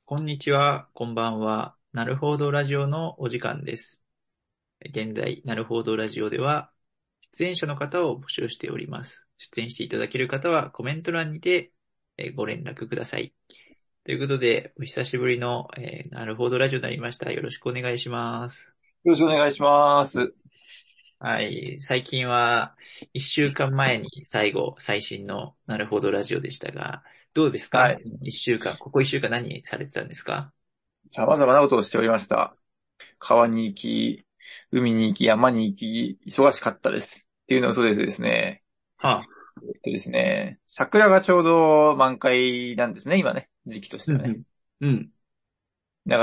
こんにちは、こんばんは。なるほどラジオのお時間です。現在、なるほどラジオでは、出演者の方を募集しております。出演していただける方はコメント欄にてご連絡ください。ということで、お久しぶりのなるほどラジオになりました。よろしくお願いします。 よろしくお願いします。 はい、最近は一週間前に最新のなるほどラジオでしたが、どうですか？ はい。 一週間、ここ一週間何されてたんですか？ 様々なことをしておりました。川に行き、海に行き、山に行き、忙しかったです。っていうのはそうですね。 はあ、 桜がちょうど満開なんですね、今ね。時期としてはね。 うん、うん、うん。 だから、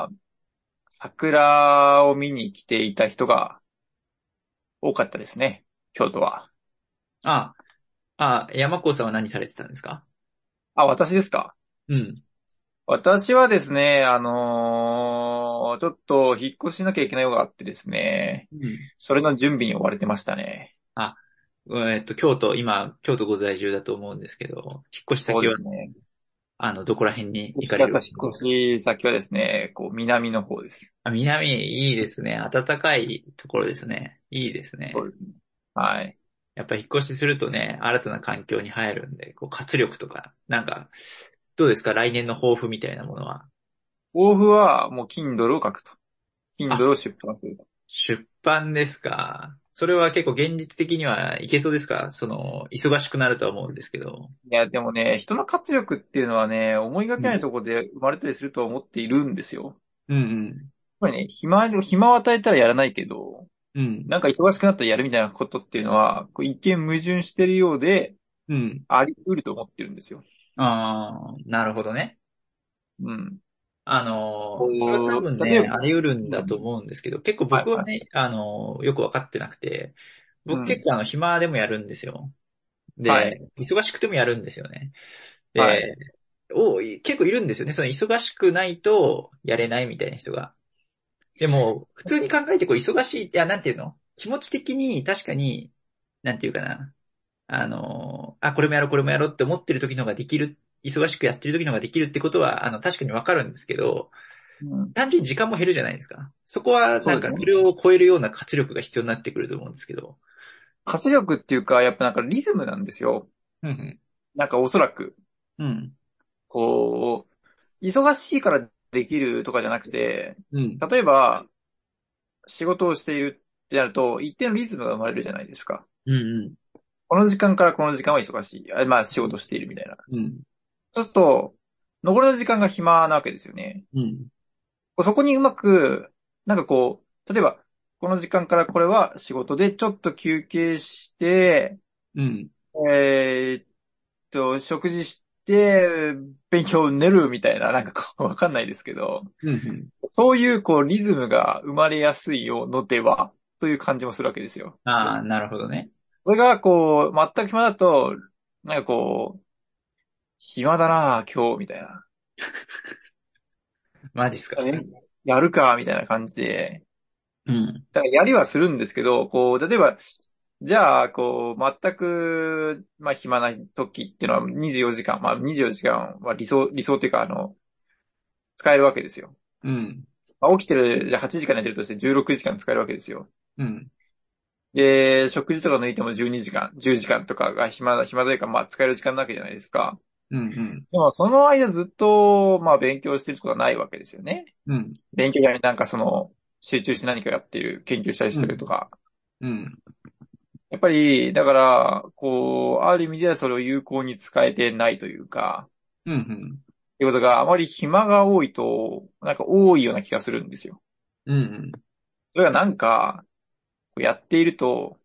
桜を見に来ていた人が多かったですね。京都は。 あ、山子さんは何されてたんですか？ あ、私ですか？ うん。 私はですね、ちょっと引っ越ししなきゃいけないことがあってですね。 うん。 それの準備に追われてましたね。 あ、今、京都ご在住だと思うんですけど、引っ越しそう先は、 ですね。 どこら辺に行かれる？ 引っ越し先はですね、南の方です。 あ、南、いいですね。暖かいところですね。いいですね。 そうですね。はい。 やっぱ引っ越しするとね、新たな環境に入るんで、活力とか、どうですか来年の抱負みたいなものは？ 抱負はもう Kindle を書くと。 あ、 Kindle を出版すると。 出版ですか。それは結構現実的にはいけそうですか？忙しくなるとは思うんですけど。 いや、でもね、人の活力っていうのはね、思いがけないうん。 ところで生まれたりすると思っているんですよ。 うん。 やっぱりね、暇を与えたらやらないけど、 うん。 なんか忙しくなったらやるみたいなことっていうのは、一見矛盾してるようで、 うん。 あり得ると思ってるんですよ。 ああ、なるほどね。 うん。 それは多分ね、 例えば、 あり得るんだとうん。 思うんですけど、結構はいはい。 僕はね、よくわかってなくて、 うん。 僕結構暇でもやるんですよ。で、 はい。 忙しくてもやるんですよね。 はい。 で、結構いるんですよね。その忙しくないとやれないみたいな人が。でも、普通に考えて忙しい、いや、なんていうの気持ち的に確かに、なんていうかな。これもやろう、これもやろうって思ってる時の方ができる、忙しくやってる時の方ができるってことは、確かにわかるんですけど、 うん。 単純に時間も減るじゃないですか。そこは、 そうですね。 それを超えるような活力が必要になってくると思うんですけど。 活力っていうか、やっぱなんかリズムなんですよ。 うん、 なんかおそらく、 うん、 こ忙しいからできるとかじゃなくて、 うん、 例えば、仕事をしているってなると、一定のリズムが生まれるじゃないですか。 うん、 この時間からこの時間は忙しい。まあ仕事しているみたいな。 うん、 そうすると、残りの時間が暇なわけですよね。 うん、 そこにうまく、例えば、この時間からこれは仕事でちょっと休憩して、 うん、 えーっ食事して、勉強を練るみたいな、わかんないですけど、 うん、うん。 そういうリズムが生まれやすいよのでは、という感じもするわけですよ。 ああ、なるほどね。 それが全く暇だと、暇だな今日、みたいな。 マジっすか。 ねやるか、みたいな感じで、 うん、 だからやりはするんですけど、例えば、じゃあ、全く、まあ、暇な時っていうのは24時間、まあ、24時間は理想っていうか、使えるわけですよ。 うん、 まあ、起きてる、じゃあ8時間寝てるとして16時間使えるわけですよ。 うん、 で、食事とか抜いても12時間、10時間とかが暇というか、まあ、使える時間なわけじゃないですか。 うん、 でも、その間ずっと、まあ、勉強してることはないわけですよね。 うん、 勉強や集中して何かやってる、研究したりしうん、 てるとか。 うん、 やっぱり、だから、ある意味ではそれを有効に使えてないというか、 うん、 っていうことがあまり暇が多いと、多いような気がするんですよ。 うん、 それがやっていると、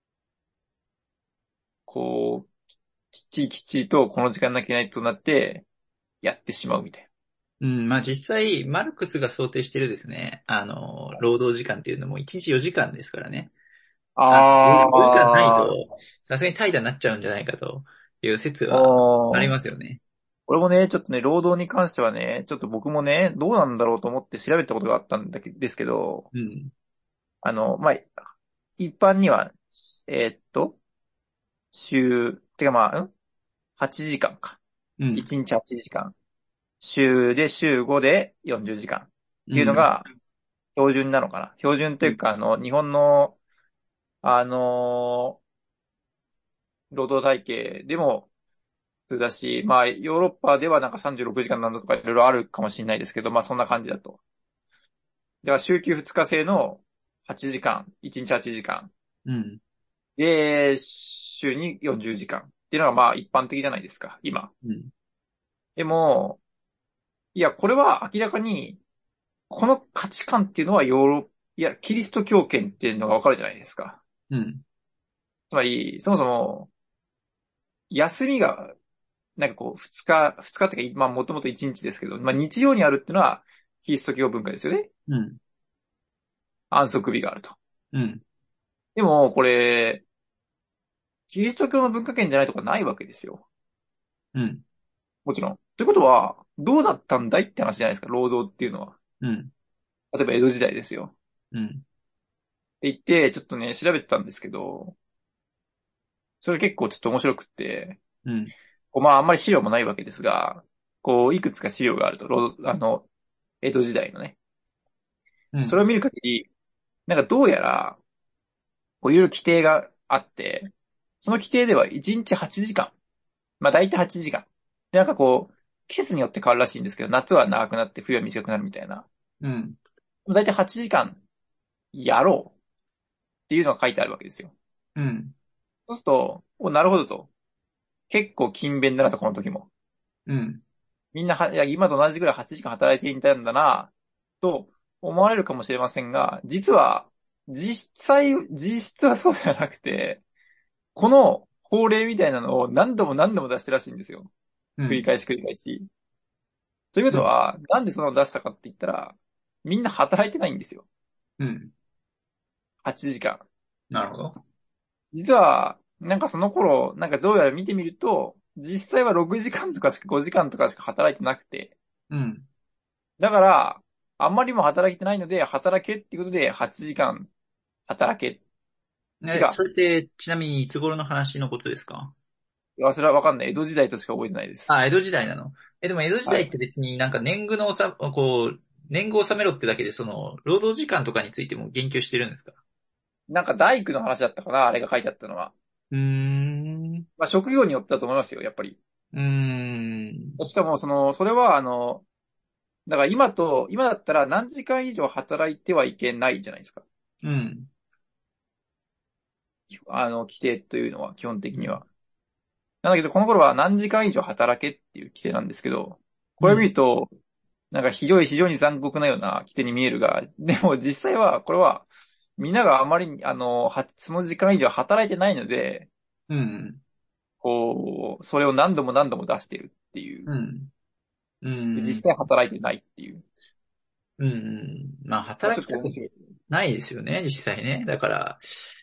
こう、きっちりとこの時間なきゃいけないとなって、やってしまうみたいうん。まあ実際、マルクスが想定してるですね、労働時間っていうのも1日4時間ですからね。 な。 4時間ないと、 ああ、 さすがに怠惰になっちゃうんじゃないかという説はありおますよね。 俺もね、ちょっとね、労働に関してはね、ちょっと僕もね、どうなんだろうと思って調べたことがあったんですけど、 うん。 まあ、一般には、えーっと、てかまあ、8時間か。 うん。 1日8時間。 週5で40時間っていうのうん。 が標準なのかな。標準というか、日本の、あの労働体系でも普通だし、まあ、ヨーロッパではなんか36時間なんだとかいろいろあるかもしれないですけど、まあそんな感じだと。では、週休2日制の8時間、1日8時間。 うん。 で、週に40時間っていうのがまあ一般的じゃないですか、今。 うん。 でも、いや、これは明らかに、この価値観っていうのはいや、キリスト教圏っていうのがわかるじゃないですか。 うん。 つまり、そもそも、休みが、なんかこう、二日っていうか、まあもともと1日ですけど、まあ日曜にあるっていうのは、キリスト教文化ですよね。 うん。 安息日があると。 うん。 でも、これ、キリスト教の文化圏じゃないとかないわけですよ。 うん。 もちろん。ということは、どうだったんだいって話じゃないですか、労働っていうのは。 うん。 例えば江戸時代ですよ。 うん。 って言って、ちょっとね、調べてたんですけど、それ結構ちょっと面白くって、 うん。 こうまああんまり資料もないわけですが、こう、いくつか資料があると、江戸時代のね。 うん。 それを見る限り、なんかどうやら、こういろいろ規定があって、その規定では1日8時間。まあ大体8時間。で、なんかこう、季節によって変わるらしいんですけど、夏は長くなって冬は短くなるみたいな。 うん。 大体8時間やろうっていうのが書いてあるわけですよ。 うん。 そうすると、なるほどと。結構勤勉だなと、この時も。 うん。 みんなは、いや、今と同じぐらい8時間働いていたんだな、と思われるかもしれませんが、実は、実質はそうではなくて、この法令みたいなのを何度も何度も出してるらしいんですよ。 うん。 繰り返し繰り返し。ということは、なんでその出したかって言ったら、みんな働いてないんですよ。 うん。 8時間。 なるほど。 実は、なんかその頃、なんかどうやら見てみると、実際は6時間とかしか5時間とかしか働いてなくて、 うん。 だから、あんまりも働いてないので、働けっていうことで8時間働け。てね、そか、 れって、ちなみにいつ頃の話のことですか？ それはわかんない。江戸時代としか覚えてないです。 あ、江戸時代なの？でも江戸時はい。 代って別になんか年貢を納めろってだけで、労働時間とかについても言及してるんですか？ なんか大工の話だったかな、あれが書いてあったのは。 うーん。 まあ、職業によってだと思いますよ、やっぱり。 うーん。 しかも、それは、だから今だったら何時間以上働いてはいけないじゃないですか。 うん。 規定というのは、基本的うん。 には。なんだけど、この頃は何時間以上働けっていう規定なんですけど、これを見うん。 ると、なんか非常に残酷なような規定に見えるが、でも実際は、これは、みんながあまりに、その時間以上働いてないので、 うん。 こう、それを何度も何度も出してるっていう。 うん。うん。 実際働いてないっていう。 うん。まあ、 まあ、ちょ働きたくっと面白い。 ないですよね、実際ね。だから、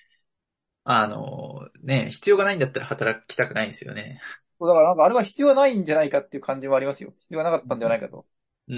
必要がないんだったら働きたくないですよね。 だからなんかあれは必要はないんじゃないかっていう感じもありますよ。必要がなかったんではないかと。 うん。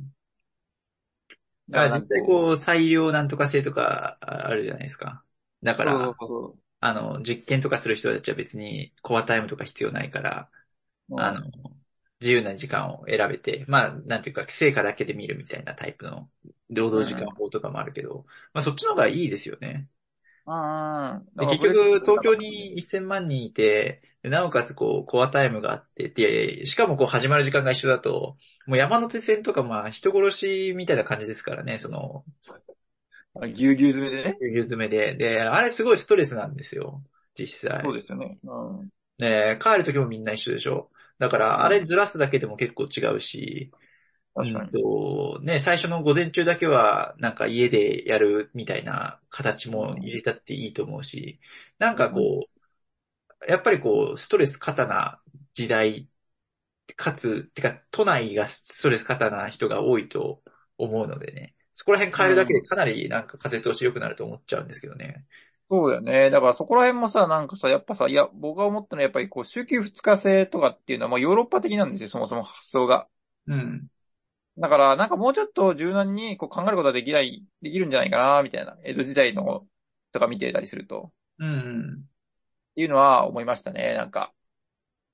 だからなん実かこう、 際こう、裁量なんとか制とかあるじゃないですか。だかそうら、 そ実験とかする人たちは別にコアタイムとか必要ないから、 うあの、自由な時間を選べて、まあ、なんていうか、成果だけで見るみたいなタイプの労うん。 働時間うん。 法とかもあるけど、まあそっちの方がいいですよね。 うん。だで、 からフレックス結局、東な感じで。 京に1000万人いて、でなおかつこう、コアタイムがあって、で、しかもこう、始まる時間が一緒だと、もう山手線とかまあ、人殺しみたいな感じですからね、 ぎゅうぎゅう詰めでね。 ぎゅうぎゅう詰めで。で、あれすごいストレスなんですよ、実際。 そうですよね。うん。 で、帰る時もみんな一緒でしょ。だから、あれうん。 ずらすだけでも結構違うし、 確かに。 最初の午前中だけは、なんか家でやるみたいな形うも入ん。 れたっていいと思うし、なんうん。 かこやっぱりこう、ストレス過多な時代、かつ、てか、都内がストレス過多な人が多いと思うのでね、そこら辺変えるだけでうん。 かなりなんか風通し良くなると思っちゃうんですけどね。 そうだよね。だからそこら辺もさ、なんかさ、やっぱさ、いや、僕が思ったのはやっぱりこう、週休2日制とかっていうのはもうヨーロッパ的なんですよ、そもそも発想が。 うん。 だから、なんかもうちょっと柔軟にこう考えることはできるんじゃないかな、みたいな。江戸時代のとか見てたりすると。 うん。 っていうのは思いましたね、なんか。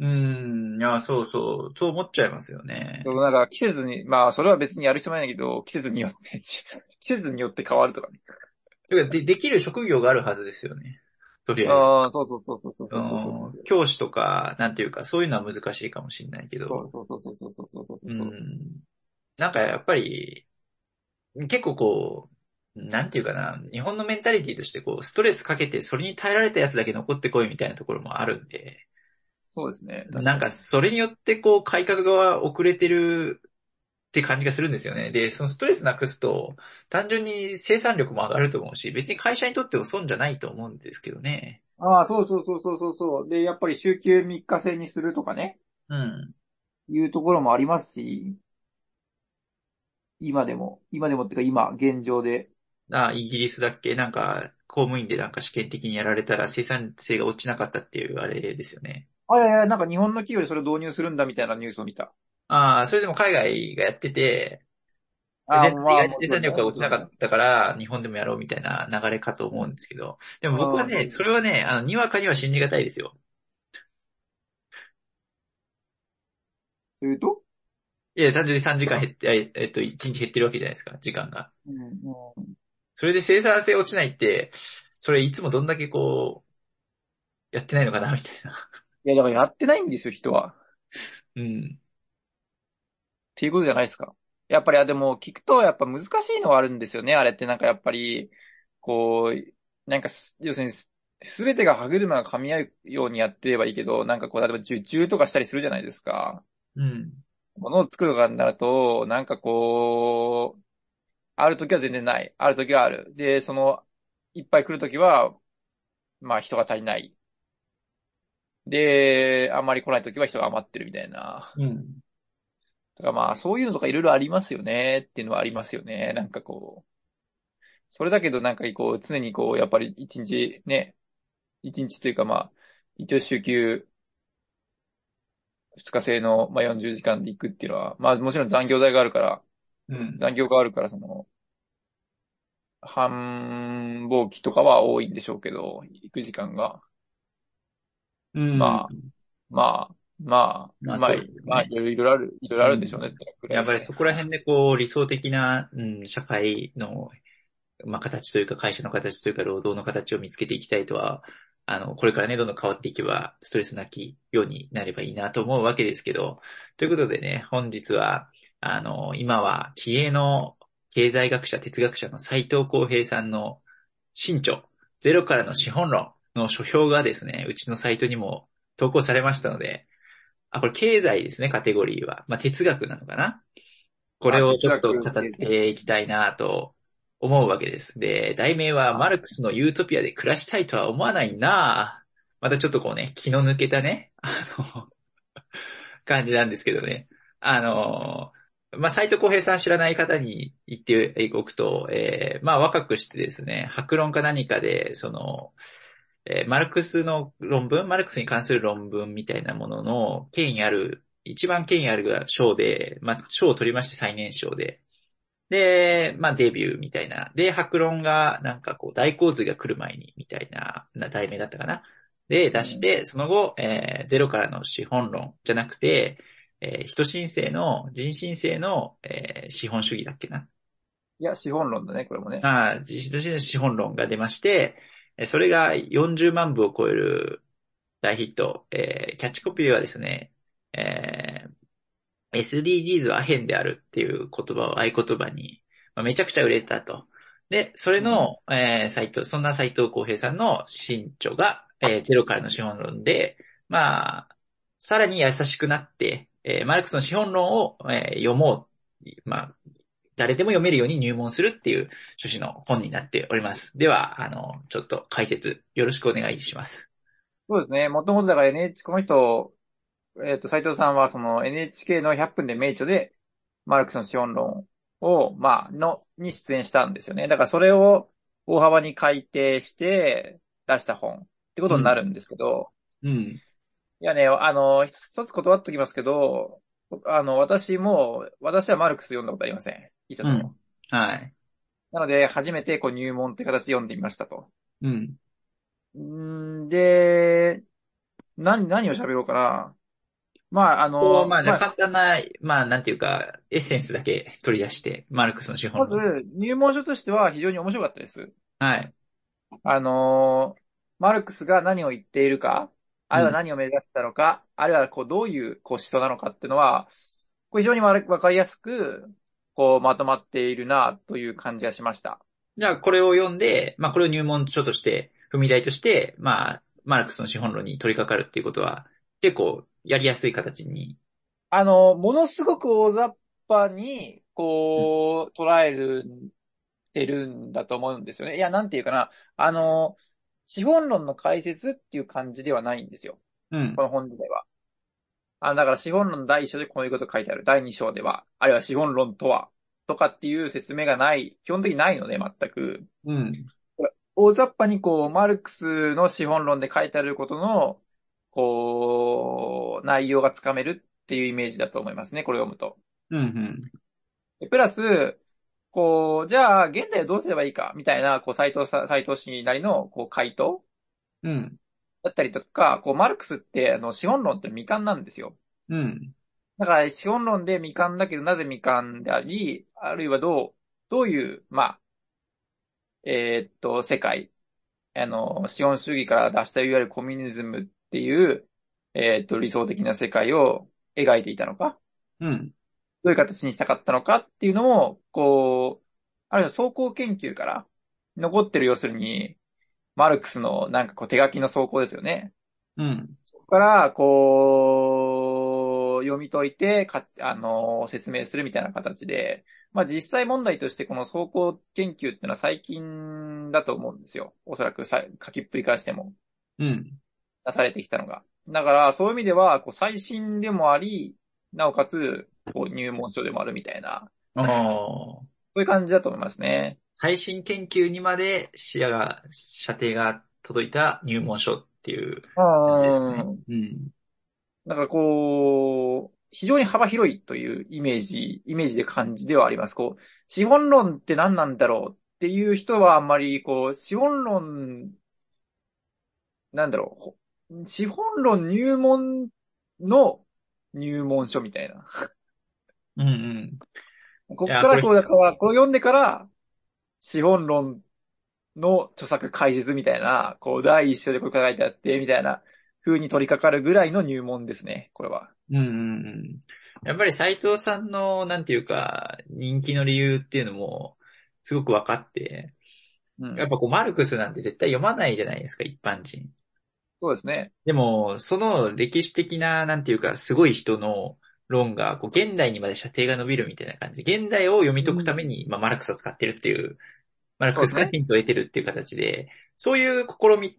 いや、そうそう、そう思っちゃいますよね。 なんか季節に、まあそれは別にやる必要ないんだけど、季節によって、季節によって変わるとかね。 できる職業があるはずですよね。とりあえず。 ああ、そうそうそうそうそうそうそうそうそう。 教師とか、なんていうか、そういうのは難しいかもしれないけそうど、 そうそうそうそうそうそうそううそう。 ん、なんかやっぱり、結構こう、なんていうかな、日本のメンタリティとしてこう、ストレスかけてそれに耐えられたやつだけ残ってこいみたいなところもあるんで、 そうですね。確なんかかに。 それによってこう、改革が遅れてるって感じがするんですよね。で、そのストレスなくすと、単純に生産力も上がると思うし、別に会社にとっても損じゃないと思うんですけどね。 ああ、そうそうそうそうそうそう。で、やっぱり週休3日制にするとかね、 うん。 いうところもありますし、今でもってか今、現状で。 イギリスだっけなんか、公務員でなんか試験的にやられたら生産性が落ちなかったっていうあれですよね。 あ、いやいや、なんか日本の企業でそれを導入するんだみたいなニュースを見た。 ああ、それでも海外がやってて、 ああ、 で、意まあ、 外と生もちろんね、 産力が落ちもちろんね。 なかったから、日本でもやろうみたいな流れかと思うんですけど、でも僕はああ、そね、 うそう。 それはね、にわかには信じがたいですよ。 というと。 いや、単純に3時間減って、1日減ってるわけじゃないですか、時間が。 うん、うん。 それで生産性落ちないって、それいつもどんだけこう、やってないのかな、みたいな。 いや、だからやってないんですよ、人は。 うん。 っていうことじゃないですか。やっぱり、でも、聞くと、やっぱ難しいのはあるんですよね。あれってなんかやっぱり、こう、なんか要するに、すべてが歯車が噛み合うようにやってればいいけど、なんかこう、例えば受注とかしたりするじゃないですか。 うん。 ものを作るとかになると、なんかこう、ある時は全然ない。ある時はある。で、いっぱい来る時は、まあ人が足りない。で、あんまり来ない時は人が余ってるみたいな。 うん。 だからまあ、そういうのとかいろいろありますよねっていうのはありますよね。なんかこう、それだけどなんかこう、常にこう、やっぱり一日ね、一日というかまあ、一応週休二日制の、まあ、40時間で行くっていうのは、まあもちろん残業代があるから、 うん。 残業があるから繁忙期とかは多いんでしょうけど、行く時間が。 うん。 まあ、まあ、まあ、 まあそうですよまあ、 ね。 いろいろあるんでしょうねうん。 ってくらいやっですね。 ぱりそこら辺でこう、理想的な、社会の、まあ、形というか、会社の形というか、労働の形を見つけていきたいとは、これからね、どんどん変わっていけば、ストレスなきようになればいいなと思うわけですけど、ということでね、本日は、今は、気鋭の経済学者、哲学者の斉藤浩平さんの新著、ゼロからの資本論の書評がですね、うちのサイトにも投稿されましたので、これ経済ですね、カテゴリーは。まあ、哲学なのかな。これまあ、 をちょっ哲学と語っ経済。 ていきたいなと思うわけです。で、題名はマあ、 ルクスのユートピアで暮らしたいとは思わないな。またちょっとこうね、気の抜けたね、感じなんですけどね。まあ、斉藤浩平さん知らない方に言っておくと、まあ、若くしてですね、白論か何かで、マルクスの論文、マルクスに関する論文みたいなものの権威ある、一番権威ある賞で、まあ、賞を取りまして最年少で、で、まあデビューみたいな。で、白論がなんかこう大洪水が来る前にみたいな題名だったかな。で、 うん。 出して、その後、ゼロからの資本論じゃなくて、人新世の、資本主義だっけな。 いや、資本論だね、これもね。 人新世の資本論が出まして、それが40万部を超える大ヒット。キャッチコピーはですね、え SDGs は変であるっていう言葉を合言葉に、まあ、めちゃくちゃ売れたと。で、それうん。 の、そんな斉藤浩平さんの新著が、ゼロからの資本論で、まあ、さらに優しくなって、マルクスの資本論を、読もう。まあ、誰でも読めるように入門するっていう趣旨の本になっております。では、ちょっと解説よろしくお願いします。 そうですね。もともとだから NHK、この人、斉藤さんはその NHK の100分で名著で、マルクスの資本論を、まあ、に出演したんですよね。だからそれを大幅に改訂して出した本ってことになうん。 るんですけど、 うん。 いやね、一つ断っときますけど、私はマルクス読んだことありません。一冊も。 うん。はい。 なので、初めてこう入門って形で読んでみましたと。 うん。 で、何を喋ろうかな。 まあ、 じゃあ簡単な、なんていうか、エッセンスだけ取り出して、マルクスの資本まず、 論。 入門書としては非常に面白かったです。 はい。 あのマルクスが何を言っているか、あるいはうん。 何を目指したのか、あるいはこうどういうこう思想なのかっていうのは、こう非常にわかりやすく、こうまとまっているなという感じがしました。 じゃあこれを読んで、これを入門書として、踏み台として、マルクスの資本論に取り掛かるっていうことは、結構やりやすい形に。 ものすごく大雑把に、 うん。 こう、捉える、てるんだと思うんですよね。いや、なんていうかな。資本論の解説っていう感じではないんですよ。 うん。 この本自体は。だから資本論の第一章でこういうこと書いてある。第二章では、あるいは資本論とは、とかっていう説明がない、基本的にないので、全く。 うん。 大雑把にこう、マルクスの資本論で書いてあることの、こう、内容がつかめるっていうイメージだと思いますね、これを読むと。 うん。 でプラス、こう、じゃあ、現代はどうすればいいか、みたいな、こう、斎藤氏なりの、こう、回答うん。 だったりとか、こう、マルクスって、資本論って未完なんですよ。 うん。 だから、資本論で未完だけど、なぜ未完であり、あるいはどういう、世界、資本主義から脱したいわゆるコミュニズムっていう、理想的な世界を描いていたのか、 うん。 どういう形にしたかったのかっていうのも、こう、あるいは走行研究から残ってる要するに、マルクスのなんかこう手書きの走行ですよね。 うん。 そこから、こう、読み解いて、説明するみたいな形で、実際問題としてこの走行研究っていうのは最近だと思うんですよ。おそらく書きっぷり返してもうん。 出されてきたのが。だから、そういう意味では、こう最新でもあり、なおかつ、こう入門書でもあるみたいな、 ああ。 そういう感じだと思いますね。 最新研究にまで射程が届いた入門書っていうう感じですかね。 ん。 うん。 だからこう、非常に幅広いというイメージで感じではあります。こう、資本論って何なんだろうっていう人はあんまり、こう、資本論、なんだろ資本論入門の入門書みたいな。 うんうん。いや、 こっからこう、だから、これを読んでから、資本論の著作解説みたいな、こう、第一章でこれ書いてあって、みたいな風に取り掛かるぐらいの入門ですね、これは。 うんうんうん。やっぱり斉藤さんの、なんていうか、人気の理由っていうのも、すごく分かって、 うん。 やっぱこう、マルクスなんて絶対読まないじゃないですか、一般人。 そうですね。 でも、その歴史的な、なんていうか、すごい人の論が、こう、現代にまで射程が伸びるみたいな感じで、現代を読み解くためうん。 に、マルクスを使ってるっていう、マルクスからそうですね。 ヒントを得てるっていう形で、そういう試みって、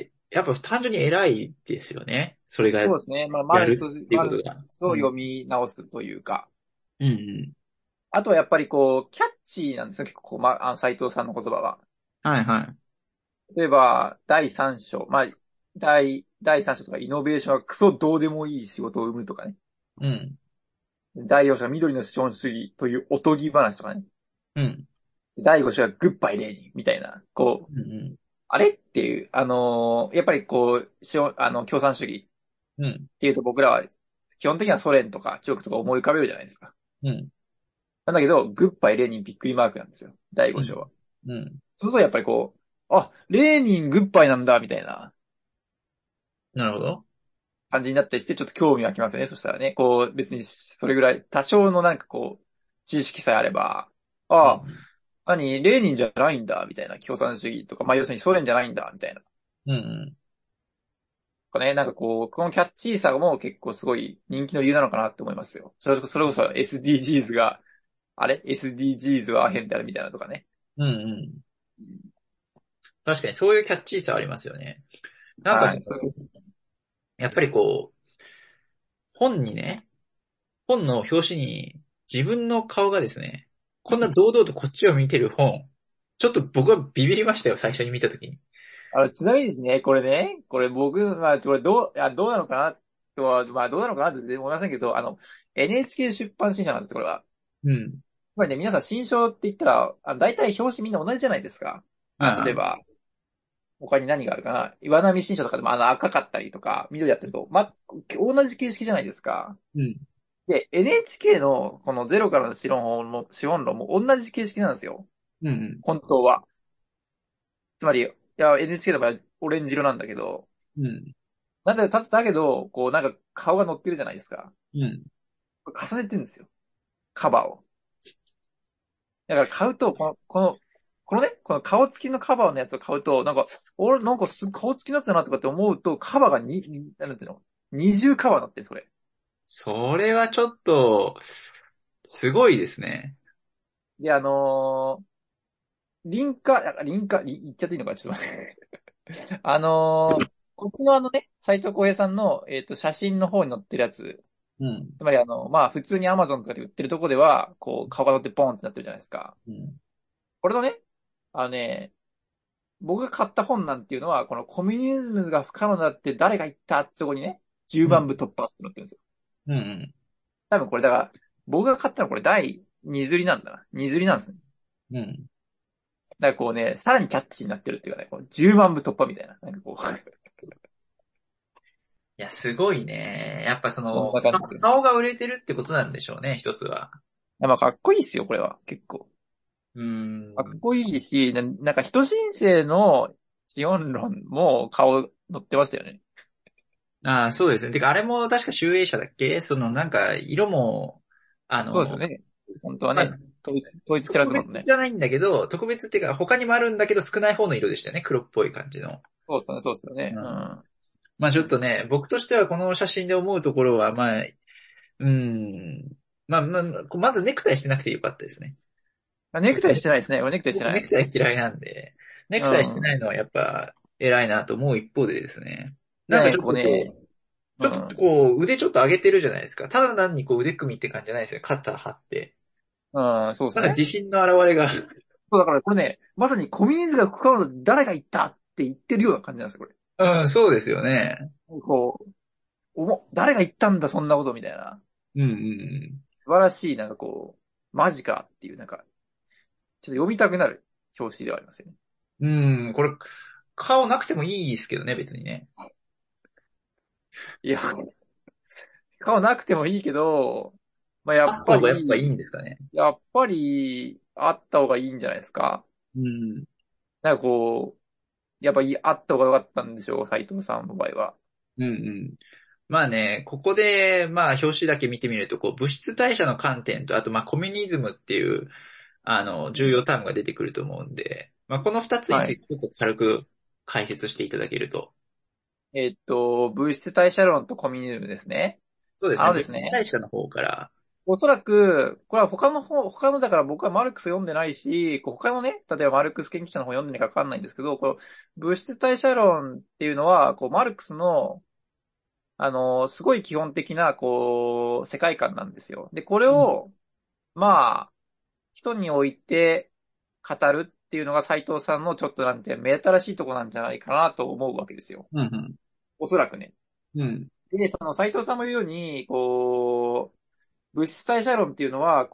やっぱ単純に偉いですよね。それがそうですね。マルやるっていうことが。 クスを読うん。 み直すというか。 うんうん。 あとはやっぱりこう、キャッチーなんですよ、結構こう、斉藤さんの言葉は。 はいはい。 例えば、第三章。第三章とか、イノベーションはクソどうでもいい仕事を生むとかね。 うん。 第四章は緑の資本主義というおとぎ話とかね。 うん。 第五章はグッバイレーニンみたいな。こう、 うんうん。 あれっていう、やっぱりこう、共産主義うん。 っていうと僕らは、基本的にはソ連とか中国とか思い浮かべるじゃないですか。 うん。 なんだけど、グッバイレーニンびっくりマークなんですよ。第うん。 五章は。 うん。 そうするとやっぱりこう、あ、レーニングッバイなんだ、みたいななるほど。 感じになったりして、ちょっと興味湧きますよね。そしたらね、こう、別にそれぐらい、多少のなんかこう、知識さえあれば、ああ、 うん。 レーニンじゃないんだ、みたいな、共産主義とか、要するにソ連じゃないんだ、みたいな。 うん。 なんかこう、このキャッチーさも結構すごい人気の理由なのかなって思いますよ。それこそ SDGs が、SDGs はアヘンであるみたいなとかね。 うん。うん。確かにそういうキャッチーさありますよね。なんかはい。 やっぱりこう、本にね、本の表紙に自分の顔がですね、こんな堂々とこっちを見てる本、ちょっと僕はビビりましたよ、最初に見たときに。 ちなみにですね、これね、これ僕、これどうなのかなとは、どうなのかなって全然思いませんけど、NHK 出版新社なんですよ、これは。 うん。 つまりね、皆さん新書って言ったら、大体表紙みんな同じじゃないですか。 まあ、 例えば、 他に何があるかな。岩波新書とかでも赤かったりとか、緑だったりと、同じ形式じゃないですか。 うん。 で、NHK のこのゼロからの資本論も同じ形式なんですよ。 うん。 本当は。つまり、いや、NHK の場合、オレンジ色なんだけど、 うん。 だけど、こうなんか顔が乗ってるじゃないですか。 うん。 重ねてるんですよ。カバーを。だから買うと、この顔付きのカバーのやつを買うと、俺なんか顔付きのやつだなとかって思うと、カバーがなんていうの二重カバーになってるんです、これ。 それはちょっと、すごいですね。 で、言っちゃっていいのかなちょっと待って。こっちの斎藤浩平さんの、写真の方に載ってるやつ。 うん。 つまり普通に Amazon とかで売ってるとこでは、こう、顔が乗ってポンってなってるじゃないですか。 うん。 これのね、あのね、僕が買った本なんていうのは、このコミュニズムが不可能だって誰が言ったってとこにね、10 うん。 万部突破って載ってるんですよ。 うん。 多分これだから、僕が買ったのこれ第2釣りなんだな。2釣りなんですね。 うん。 だからこうね、さらにキャッチーになってるっていうかね、こう10万部突破みたいな。なんかこう、 いや、すごいね。やっぱそこんの、 な感じで。い顔が売れてるってことなんでしょうね、一つは。 やかっこいいっすよ、これは。結構。 うーかっん。 こいいし、なんか人申請の資本論も顔載ってましたよね。 ああ、そうですね。てか、あれも確か集英社だっけその、なんか、色も、あの、 そうですよね。本当はまあ、 ね、統一知ら特ずもんね。 別じゃないんだけど、特別っていうか、他にもあるんだけど少ない方の色でしたよね。黒っぽい感じの。 そうですよね。ううん。 ん。 まあちょっとね、僕としてはこの写真で思うところは、まあ、まずネクタイしてなくてよかったですね。 ネクタイしてないですね。俺ネクタイして僕ネクない。 タイ嫌いなんで、ネうクタイしてないん。 のはやっぱ偉いなと思う一方でですね。なんかでね、 ちょっとこう、ちょっとうん。 こう、腕ちょっと上げてるじゃないですか。ただ単にこう腕組みって感じじゃないですよ。肩張って。 うん、そうですなんかね。 自信の表れが。 そうだからこれね、まさにコミュニズムが関わるの誰が言ったって言ってるような感じなんですよ、これ。 うん、そうですよね。 こう、誰が言ったんだ、そんなことみたいな。 うんうん素晴らしい、なんかこう、マジかっていう、なんか、ちょっと読みたくなる表紙ではありますよね。 うん。これ、顔なくてもいいですけどね、別にね。 いや、顔なくてもいいけど、やっあったぱ方がやっぱいいり、 んですかね。 あった方がいいんじゃないですか。 うん。 なんかこやっぱあった方が良かったんでしょう、斉藤さんの場合は。 うんうん。まあね、ここで、まあ表紙だけ見てみると、こう、物質代謝の観点と、あとまあコミュニズムっていう、重要タームが出てくると思うんで、まあこの二つにはい。 ついてちょっと軽く解説していただけると。 物質代謝論とコミュニズムですね。 そうですね、 あので物質代すね、 謝の方から、 おそらく、これは他のだから僕はマルクス読んでないし、他のね、例えばマルクス研究者の本読んでないかわかんないんですけど、物質代謝論っていうのは、マルクスの、すごい基本的な、世界観なんですよ。で、これうん、 を、まあ、人において語るっていうのが斉藤さんのちょっとなんて目新しいとこなんじゃないかなと思うわけですよ。 うん、 おそらくね。 うん、 で、その斉藤さんも言うように、物質代謝論っていうのは、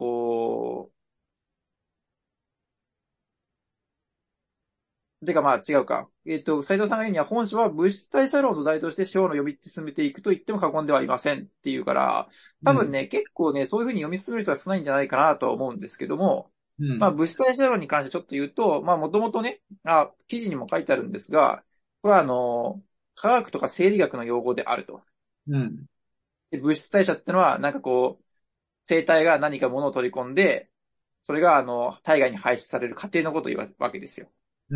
てかまあ違うか。斉藤さんが言うには本書は物質代謝論の題として章の読み進めていくと言っても過言ではありませんっていうから、 うん、 多分ね、結構ね、そういうふうに読み進める人は少ないんじゃないかなとは思うんですけども、まあうん、 物質代謝論に関してちょっと言うと、まあもともとね、記事にも書いてあるんですが、これは科学とか生理学の用語であると。 うん、 で、物質代謝ってのは、なんか生体が何か物を取り込んで、それが体外に排出される過程のことを言うわけですよ。 うん、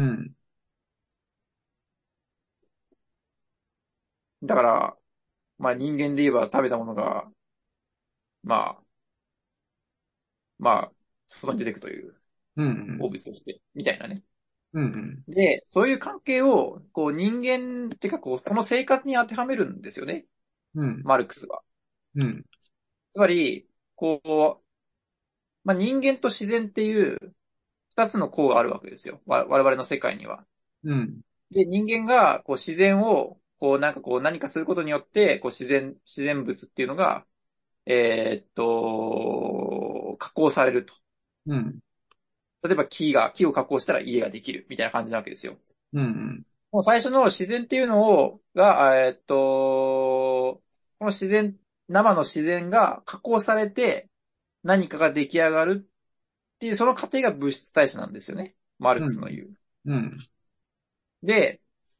だから、まあ人間で言えば食べたものが、まあ、まあ、外に出ていくという、 うん、 オブスとして、みたいなね。 うん、 で、そういう関係を、人間っていうか、この生活に当てはめるんですよね。 うん、 マルクスは。 うん、 つまり、まあ人間と自然っていう二つの項があるわけですよ。我々の世界には。 うん、 で、人間が、自然を、何かすることによって、自然物っていうのが、加工されると。 うん、 例えば木を加工したら家ができるみたいな感じなわけですよ。 うん、 もう最初の自然っていうのを、が、この自然、生の自然が加工されて何かが出来上がるっていう、その過程が物質代謝なんですよね。マルうん。 クスの言う。 うん。 で、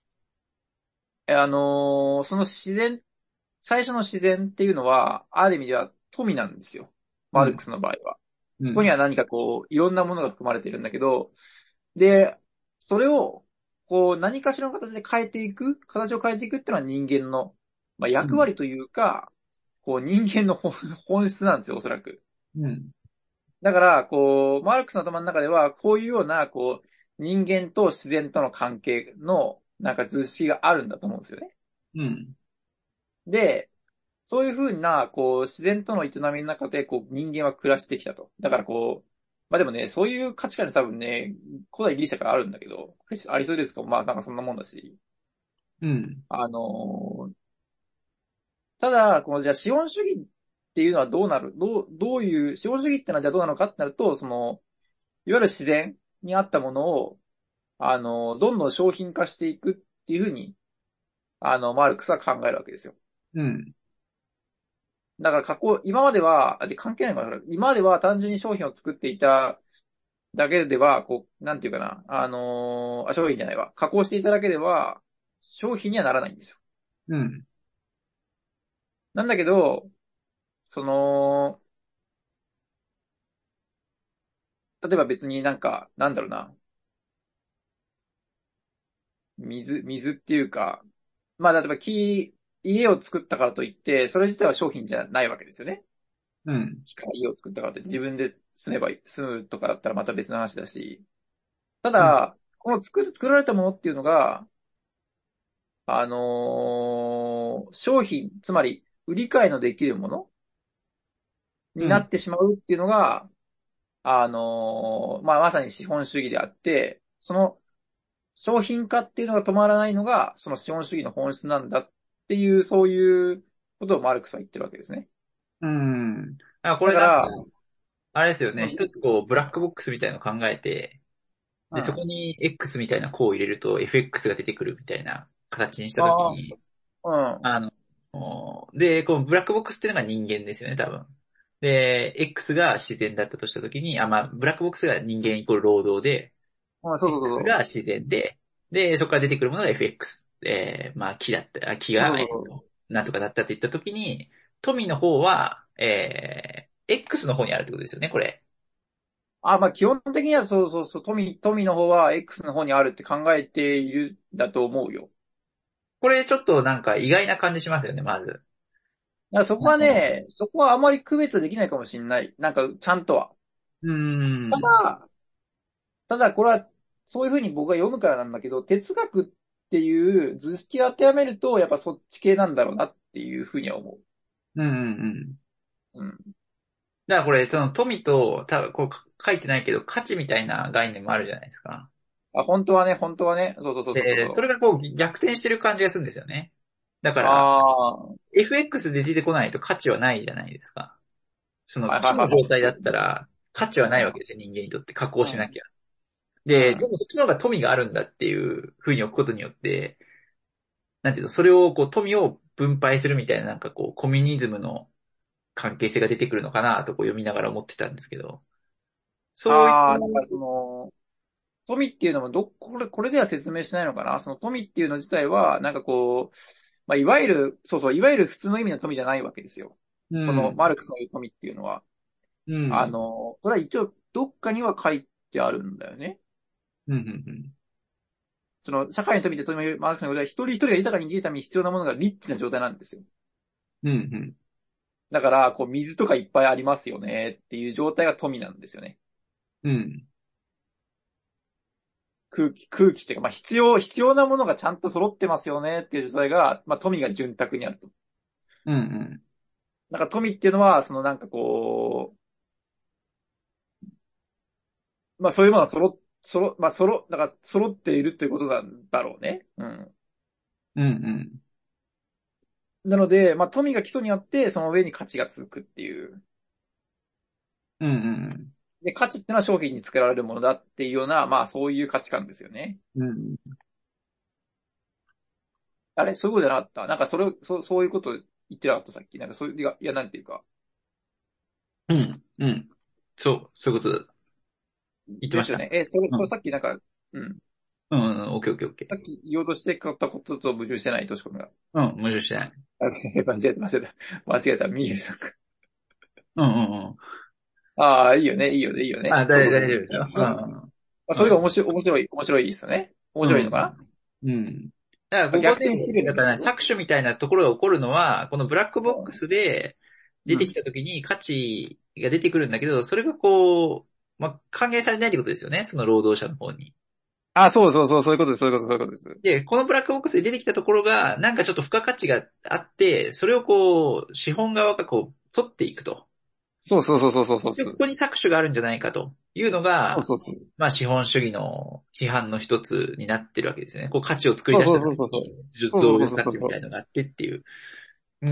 その自然、最初の自然っていうのは、ある意味では富なんですよ。 うん。 マルクスの場合は。そこにうん。 は何かこう、いろんなものが含まれてるんだけど、で、それを、こう、何かしらの形で変えていく、形を変えていくっていうのは人間の、まあ、 うん。 役割というか、こう、人間の本質なんですよ、おそらく。 うん。 だから、こう、マルクスの頭の中では、こういうような、こう、人間と自然との関係の、なんか図式があるんだと思うんですよね。 うん。 で、そういうふうな、こう、自然との営みの中で、こう、人間は暮らしてきたと。だからこう、まあでもね、そういう価値観で多分ね、古代ギリシャからあるんだけど、アリストテレスとかもまあなんかそんなもんだし、 うん。 あのーただ、このじゃあ資本主義っていうのはどうなるどういう、資本主義ってのはじゃあどうなのかってなると、その、いわゆる自然にあったものを、どんどん商品化していくっていうふうに、マルクスは考えるわけですよ。 うん。 だから今までは、関係ないのかな。今までは単純に商品を作っていただけでは、こう、なんていうかな、商品じゃないわ。加工していただけでは、商品にはならないんですよ。 うん。 なんだけど、その、例えば別になんか、なんだろうな、水っていうか、まあ例えば家を作ったからといって、それ自体は商品じゃないわけですよね。 うん。 機械家を作ったからといって自分で住むとかだったらまた別の話だし、たうん。 だ、この作られたものっていうのが、商品、つまり売り買いのできるものになうん。 ってしまうっていうのが、まあ、まさに資本主義であって、その商品化っていうのが止まらないのが、その資本主義の本質なんだっていう、そういうことをマルクスは言ってるわけですね。 うん。あ、これなんか、 だから、 あれですよね。 その、 一つこう、ブラックボックスみたいなのを考えて、で、そこうん。 に X みたいな項を入れると FX が出てくるみたいな形にしたときあに、 あ、うん。 あの、で、このブラックボックスっていうのが人間ですよね、多分。で、X が自然だったとしたときに、まあ、ブラックボックスが人間イコール労働で、 うん、そうそうそう X そう。 が自然で、そこから出てくるものが FX。まあ、木だったら、木が、 そうそうそう。 なんとかだったって言ったときに、富の方は、X の方にあるってことですよね、これ。 あ、まあ、基本的にはそうそうそう、富の方は X の方にあるって考えているんだと思うよ。 これちょっとなんか意外な感じしますよね、まず。 だからそこはね、そこはあまり区別できないかもしれない。なんか、ちゃんとは。 うーたん。 だ、ただこれは、そういうふうに僕が読むからなんだけど、哲学っていう図式を当てはめると、やっぱそっち系なんだろうなっていうふうには思うんうんうん。 う。うん。 だからこれ、その富と、多分こう書いてないけど、価値みたいな概念もあるじゃないですか。 あ、本当はね。そうそうそうそうで、それそう。 がこう逆転してる感じがするんですよね。だから、 ああ、 FX で出てこないと価値はないじゃないですか。そのはいはい木はいはい。 の状態だそうですね。 ったら価値はないわけですよ、人間にとって加工うん。 しなきゃ。で、でうん。 もそっちの方が富があるんだっていうふうに置くことによって、なんていうの、それをこう富を分配するみたいななんかこうコミュニズムの関係性が出てくるのかなとこう読みながら思ってたんですけど、そういああ、だからそう、 の、富っていうのもこれでは説明しないのかな。その富っていうの自体は、なんかこう、まあ、いわゆる普通の意味の富じゃないわけですよ。 うこのマん、 ルクスの言う富っていうのは。 うん、 それは一応どっかには書いてあるんだよね。 うん、うん、 その、社会の富って富もマルクスのことは一人一人が豊かに生きるために必要なものがリッチな状態なんですよ。 うん、うん、 だから、こう、水とかいっぱいありますよねっていう状態が富なんですよね。 うん、 空気っていうか、まあ、必要なものがちゃんと揃ってますよねっていう状態が、まあ、富が潤沢にあると。 うん、うん、 なんか富っていうのは、そのなんかこう、まあ、そういうものがだから揃っているということなんだろうね。うん。 うん、うん、 なので、まあ、富が基礎にあって、その上に価値が続くっていう。 うん、うん、 で、価値ってのは商品に作られるものだっていうような、まあそういう価値観ですよね。 うん。 あれそういうことじゃなかった。なんかそれを、そういうこと言ってなかったさっき。なんかそういう、いや、なんていうか。 うん、うん。そういうことだ。言ってました。 ですよね。それうん。 さっきなんか、うん。 うん、うん、オッケーオッケーオッケさっき言おうとして買ったことと矛盾してない、としこが。 ー。うん、矛盾してない。 あ間違えた、ミゲルさんが。 うん、うん、うん。 ああ、いいよね、いいよね、いいよね。 あ、 そうそうそう。 大丈夫ですよ。うん、うん、 それがうん。 面白いですよね。面うん。 白いのかな。 うん。だからここ逆転してで、 るんだからね、 だけど。 搾取みたいなところが起こるのは、このブラックボックうスで出てきん。 た時に価値が出てくるんだけど、それがこう、まあ、還元されないってことですよね。その労働者の方に。 あ、そうそうそう、そういうことです、そういうことです、そういうことです。 で、このブラックボックスで出てきたところが、なんかちょっと付加価値があって、それをこう、資本側がこう、取っていくと。 そうそうそうそうそうそうで、こそう。 こに搾取があるんじゃないかというのが、 そうそうそう。 まあ資本主義の批判の一つになってるわけですね。こう価値を作りそう出したそうそうそうそう。 時に、増量そうそうそうそうそう。 価値みたいのがあってっていう。うん。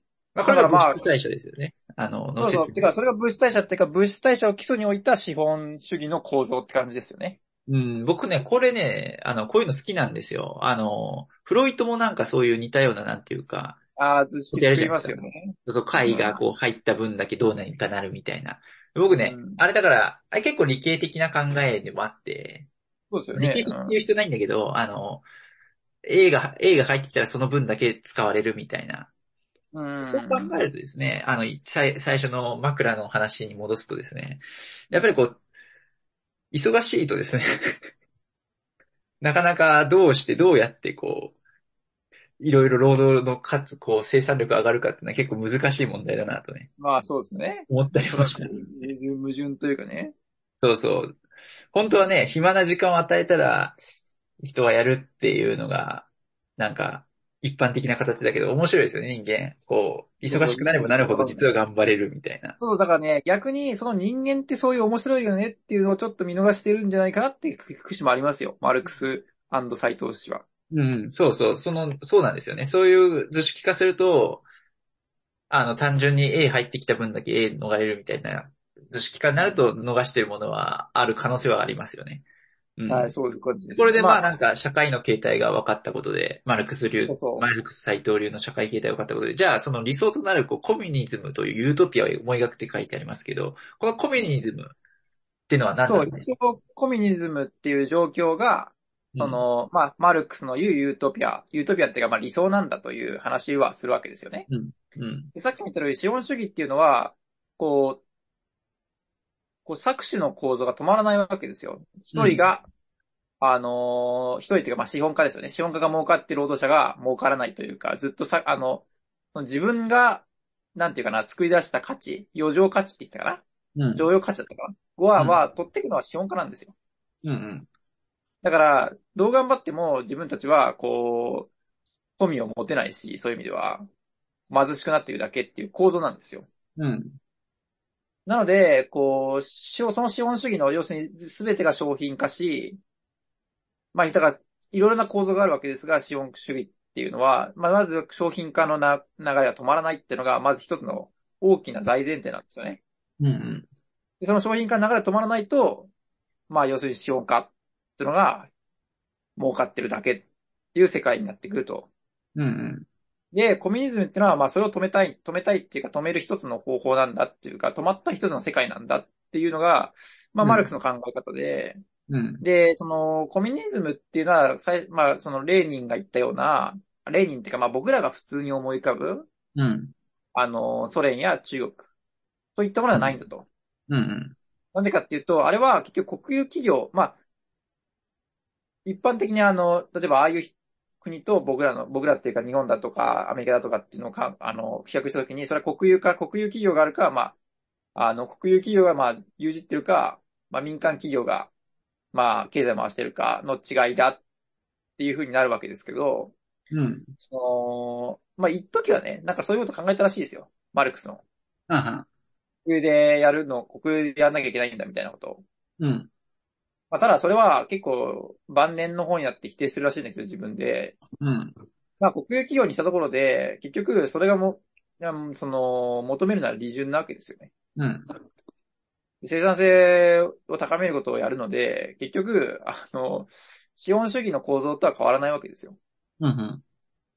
まあこれがだからまあ、 物質代謝ですよね。のそうそう。てか、 説明。 それが物質代謝っていうか、物質代謝を基礎に置いた資本主義の構造って感じですよね。 うん、僕ね、これね、こういうの好きなんですよ。フロイトもなんかそういう似たような、なんていうか、 ああ、図式作りまやるじゃないですか。 すよね。 そうそう、 うん。 貝がこう入った分だけどうなにかなるみたいな。僕ね、 うん。 あれだから、あれ結構理系的な考えでもあって、 そうですよね。 理系的っていう必要ないんだけど、A が入ってきたらその分だけ使われるみたいな。 うそう考ん。 えるとですね、最初の枕の話に戻すとですね、やっぱりこう、忙しいとですね、なかなかどうやってこう、いろいろ労働のかつ、こう、生産力が上がるかっていうのは結構難しい問題だなとね、 まあ、そうですね。 思ったりそれはもした。 矛盾というかね。 そうそう。本当はね、暇な時間を与えたら、人はやるっていうのが、なんか、一般的な形だけど、面白いですよね、人間。こう、 そうそう。 忙しくなればなるほど実は頑張れるみたいな。 そう、だからね、逆にその人間ってそういう面白いよねっていうのをちょっと見逃してるんじゃないかなっていう節もありますよ。マルクス斎藤氏は。 うん、そうそう、そうなんですよね。そういう図式化すると、単純に A 入ってきた分だけ A 逃れるみたいな図式化になると逃してるものはある可能性はありますよね。うはい、 ん。 そういう感じですね。 これでまあまあ、 なんか社会の形態が分かったことで、マそうそルクス斎藤流の社会形態が分かったことで、じゃあその理想となるこうコミュニズムというユートピアを思い描くって書いてありますけど、このコミュニズムっていうのはう。そう、 何なんですか？ 一応コミュニズムっていう状況が、 うん。 まあ、マルクスの言うユートピアっていうかまあ理想なんだという話はするわけですよね。 うん。うん。 でさっきも言ったように資本主義っていうのは、こう、搾取の構造が止まらないわけですよ。 うん。 一人っていうか、まあ、資本家ですよね。資本家が儲かって労働者が儲からないというか、ずっとその自分が、なんていうかな、作り出した価値、余剰価値って言ったかな、 うん。 常用価値だったかなうん。 取っていくのは資本家なんですよ。 うん。 だから、どう頑張っても自分たちは、富を持てないし、そういう意味では、貧しくなっているだけっていう構造なんですよ。 うん。 なので、その資本主義の、要するに全てが商品化し、まあ、だから、いろいろな構造があるわけですが、資本主義っていうのは、まあ、まず商品化の流れが止まらないっていうのが、まず一つの大きな大前提なんですよね。 うん。 で、その商品化の流れが止まらないと、まあ、要するに資本家っていうのが儲かってるだけっていう世界になってくると。 うん。 で、コミュニズムっていうのは、まあ、それを止めたいっていうか、止める一つの方法なんだっていうか、止まった一つの世界なんだっていうのが、まあ、 うん。 マルクスの考え方で、 うん。 で、その、コミュニズムっていうのは、まあ、その、レーニンが言ったような、レーニンっていうか、まあ、僕らが普通に思い浮かぶ、 うん。 ソ連や中国、そういったものはないんだと。 うん。 なんでかっていうと、あれは結局国有企業、まあ、一般的に例えばああいう国と僕らっていうか日本だとかアメリカだとかっていうのを比較したときに、それは国有企業があるか、まあ、国有企業がまあ、牛耳ってるか、まあ、民間企業が、まあ、経済を回してるかの違いだっていうふうになるわけですけど、 うん。 まあ、一時はね、なんかそういうこと考えたらしいですよ。マルクスの。 あは。 国有でやんなきゃいけないんだみたいなことを。 うん。 まあ、ただそれは結構晩年の方になって否定するらしいんだけど、自分で。 うん。 まあ、国有企業にしたところで、結局それがいや求めるのは利潤なわけですよね。 うん。 生産性を高めることをやるので、結局、資本主義の構造とは変わらないわけですよ。 うん。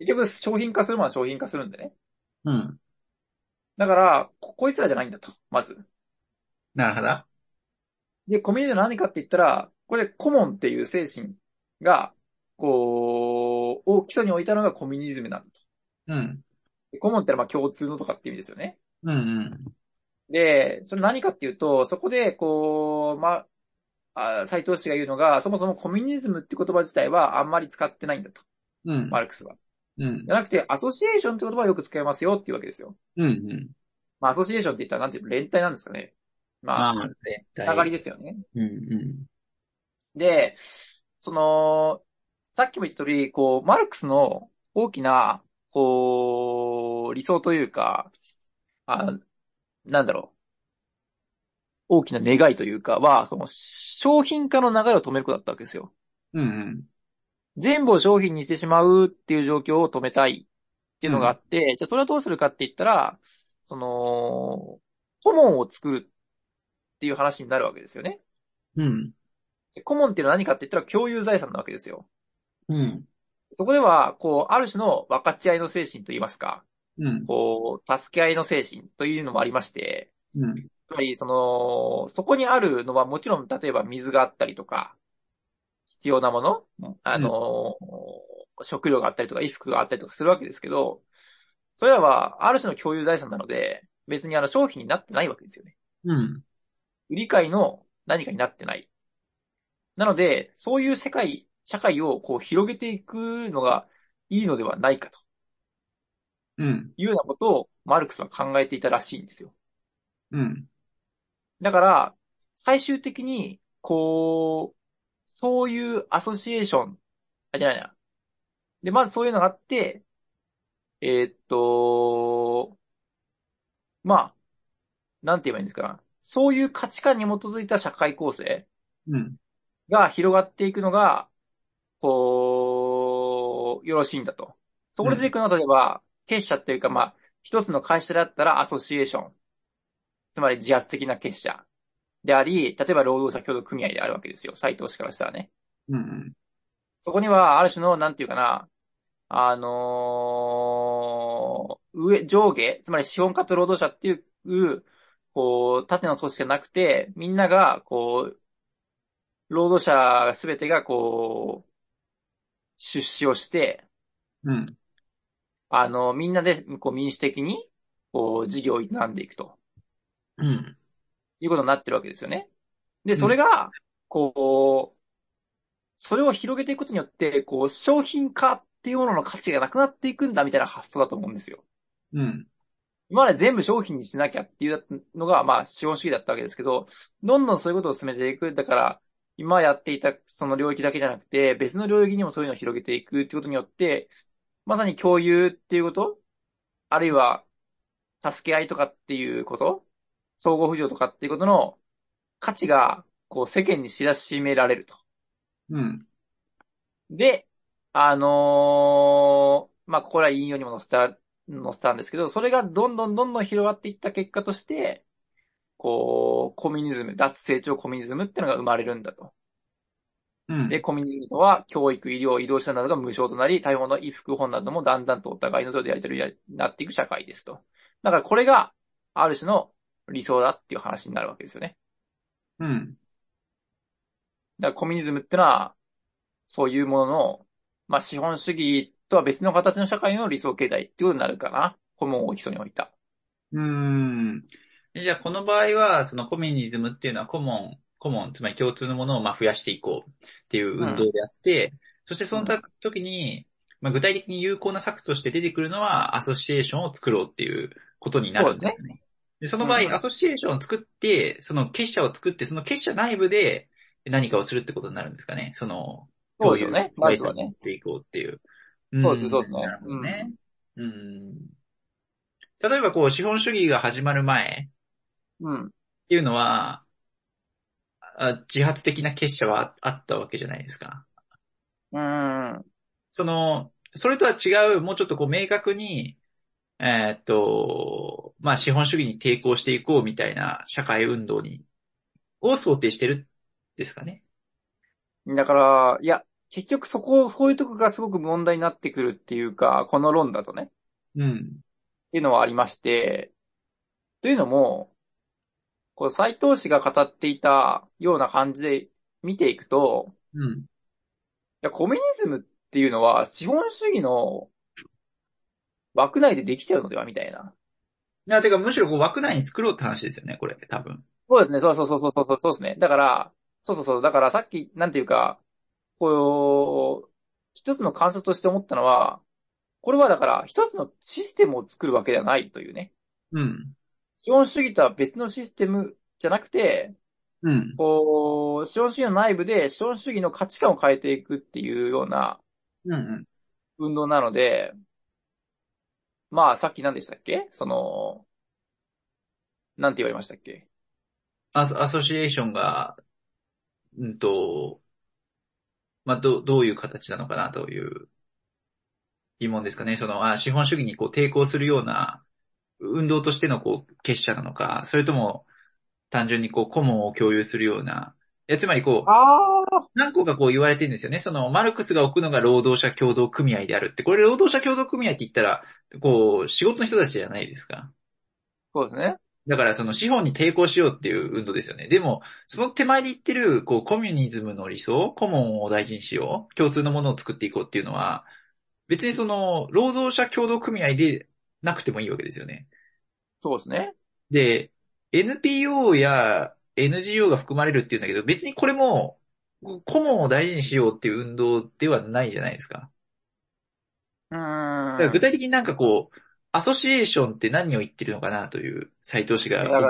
結局商品化するものは商品化するんでね。 うん。 だから、こいつらじゃないんだと、まず。 なるほど。 で、コミュニズムは何かって言ったら、これコモンっていう精神が、を基礎に置いたのがコミュニズムなんだと。 うん。 でコモンってのはまあ共通のとかって意味ですよね。 うんうん。 で、それ何かっていうと、そこで、斉藤氏が言うのが、そもそもコミュニズムって言葉自体はあんまり使ってないんだと。 うん。 マルクスは。 うん。 じゃなくて、アソシエーションって言葉はよく使いますよっていうわけですよ。 うん。うん。 まあ、アソシエーションって言ったらなんていうの、連帯なんですかね。まあ、 まあ、絶つながり対。 ですよね。 うん。 で、その、さっきも言った通り、マルクスの大きな、理想というか、あ、なんだろう、大きな願いというかは、その商品化の流れを止めることだったわけですよ。 うん。 全部を商品にしてしまうっていう状況を止めたいっていうのがあうん。 って、じゃあそれはどうするかって言ったら、その、コモンを作るっていう話になるわけですよね。 うん。 でコモンっていうのは何かって言ったら共有財産なわけですよ。 うん。 そこでは、ある種の分かち合いの精神といいますか、 うん。 助け合いの精神というのもありまして、 うん。 つまり、そこにあるのはもちろん、例えば水があったりとか、必要なもの、 うん。 食料があったりとか、衣服があったりとかするわけですけど、それらは、ある種の共有財産なので、別に商品になってないわけですよね。 うん。 売り買いの何かになってない。なので、そういう社会を広げていくのがいいのではないかとうん。 いうようなことをマルクスは考えていたらしいんですよ。 うん。 だから、最終的に、そういうアソシエーション、じゃないな。で、まずそういうのがあって、えーっと、まあ、なんて言えばいいんですか。そういう価値観に基づいた社会構成うん。 が広がっていくのが、よろしいんだと。そこで出てくるのは、例えば、結社っていうか、まあ、一つの会社だったらアソシエーション。つまり自発的な結社であり、例えば労働者協同組合であるわけですよ。斉藤氏からしたらね。 うん。 そこには、ある種の、なんていうかな、上下、つまり資本家と労働者っていう、縦の組織じゃなくて、みんなが、労働者すべてが、出資をして、 うん。 みんなで、民主的に、事業を営んでいくとうん。 いうことになってるわけですよね。で、 うん。 それが、それを広げていくことによって、商品化っていうものの価値がなくなっていくんだみたいな発想だと思うんですよ。 うん。 今まで全部商品にしなきゃっていうのが、まあ、資本主義だったわけですけど、どんどんそういうことを進めていく。だから、今やっていたその領域だけじゃなくて、別の領域にもそういうのを広げていくってことによって、まさに共有っていうこと、あるいは、助け合いとかっていうこと、相互扶助とかっていうことの価値が、世間に知らしめられると。 うん。 で、まあ、ここら引用にも載せたんですけど、それがどんどんどんどん広がっていった結果として、コミュニズム、脱成長コミュニズムっていうのが生まれるんだと。で、 うん。 コミュニズムとは、教育、医療、移動手段などが無償となり、多様な衣服、本などもだんだんとお互いのそれでやり取りになっていく社会ですと。だからこれが、ある種の理想だっていう話になるわけですよね。 うん。 だからコミュニズムってのは、そういうものの、まあ、資本主義とは別の形の社会の理想形態っていうことになるかな。この基礎に置いた。 うーん。じゃあ、この場合は、そのコミュニズムっていうのはコモン、つまり共通のものをまあ増やしていこうっていううん。 運動であって、そしてそのうん。 時に、まあ、具体的に有効な策として出てくるのは、アソシエーションを作ろうっていうことになそうですね。 るんですね。で、その場合、アうん。 ソシエーションを作って、その結社を作って、その結社内部で何かをするってことになるんですかね。その、共有そうでしょうね。ま財産を持っずはね。 ていこうっていう。 そうです、そうですね。 なるほどね。 うん。 うん。例えばこう、資本主義が始まる前うん。 っていうのは、自発的な結社はあったわけじゃないですか。 うん。 それとは違う、もうちょっとこう明確に、まあ資本主義に抵抗していこうみたいな社会運動を想定してるんですかね。 だから、いや、 結局そういうとこがすごく問題になってくるっていうか、この論だとね、っうん。 ていうのはありまして、というのも、こう、斉藤氏が語っていたような感じで見ていくと、 うん。 いや、コミュニズムっていうのは資本主義の枠内でできちゃうのではみたいな。 いや、てか、むしろこう枠内に作ろうって話ですよね、これ、多分。 そうですね、そうですね。だから、だからさっき、なんていうか、こう、一つの観察として思ったのは、これはだから一つのシステムを作るわけではないというね。 うん。 資本主義とは別のシステムじゃなくて、 うん。 こう、資本主義の内部で資本主義の価値観を変えていくっていうようなうん。うん。 運動なので、まあさっき何でしたっけなんて言われましたっけ？ アソシエーションが、まあ、どういう形なのかなという疑問ですかね。資本主義にこう抵抗するような運動としてのこう結社なのか、それとも単純にこう顧問を共有するような、つまりこう、 ああ何個かこう言われてるんですよね。マルクスが置くのが労働者協同組合であるって。これ労働者協同組合って言ったら、こう、仕事の人たちじゃないですか。 そうですね。 だからその資本に抵抗しようっていう運動ですよね。でも、その手前で言ってる、こう、コミュニズムの理想、コモンを大事にしよう、共通のものを作っていこうっていうのは、別に労働者協同組合でなくてもいいわけですよね。 そうですね。 で、NPO や NGO が含まれるっていうんだけど、別にこれも、コモンを大事にしようっていう運動ではないじゃないですか。 うーだから具ん。 体的になんかこう、アソシエーションって何を言ってるのかなという斉藤氏が、 だから、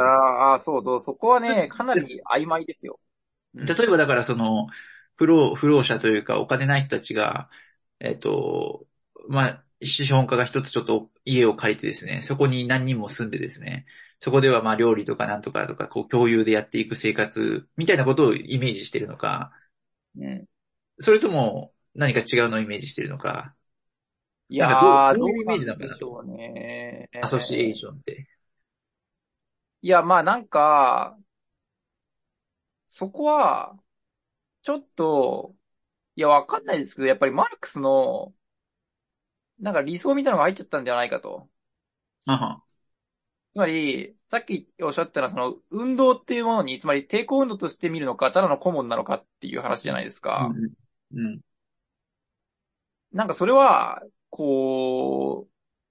そこはね、かなり曖昧ですよ。うん。 例えばだから不労者というかお金ない人たちが、えっと、まあ、資本家が一つちょっと家を借りてですね、そこに何人も住んでですね、そこではまあ料理とかなんとかとか、こう共有でやっていく生活みたいなことをイメージしてるのか、 うん。 それとも何か違うのをイメージしてるのか、 いなんかやー、どうどういうイメージななんのかなと。 でしょうね。 アソシエーションって。 いや、まあなんか、そこは、ちょっと、いや、わかんないですけど、やっぱりマルクスの、なんか理想みたいなのが入っちゃったんじゃないかと。 あは。 つまり、さっきおっしゃったのは、運動っていうものに、つまり抵抗運動として見るのか、ただの顧問なのかっていう話じゃないですか。 うんうん。うん。 なんかそれは、こ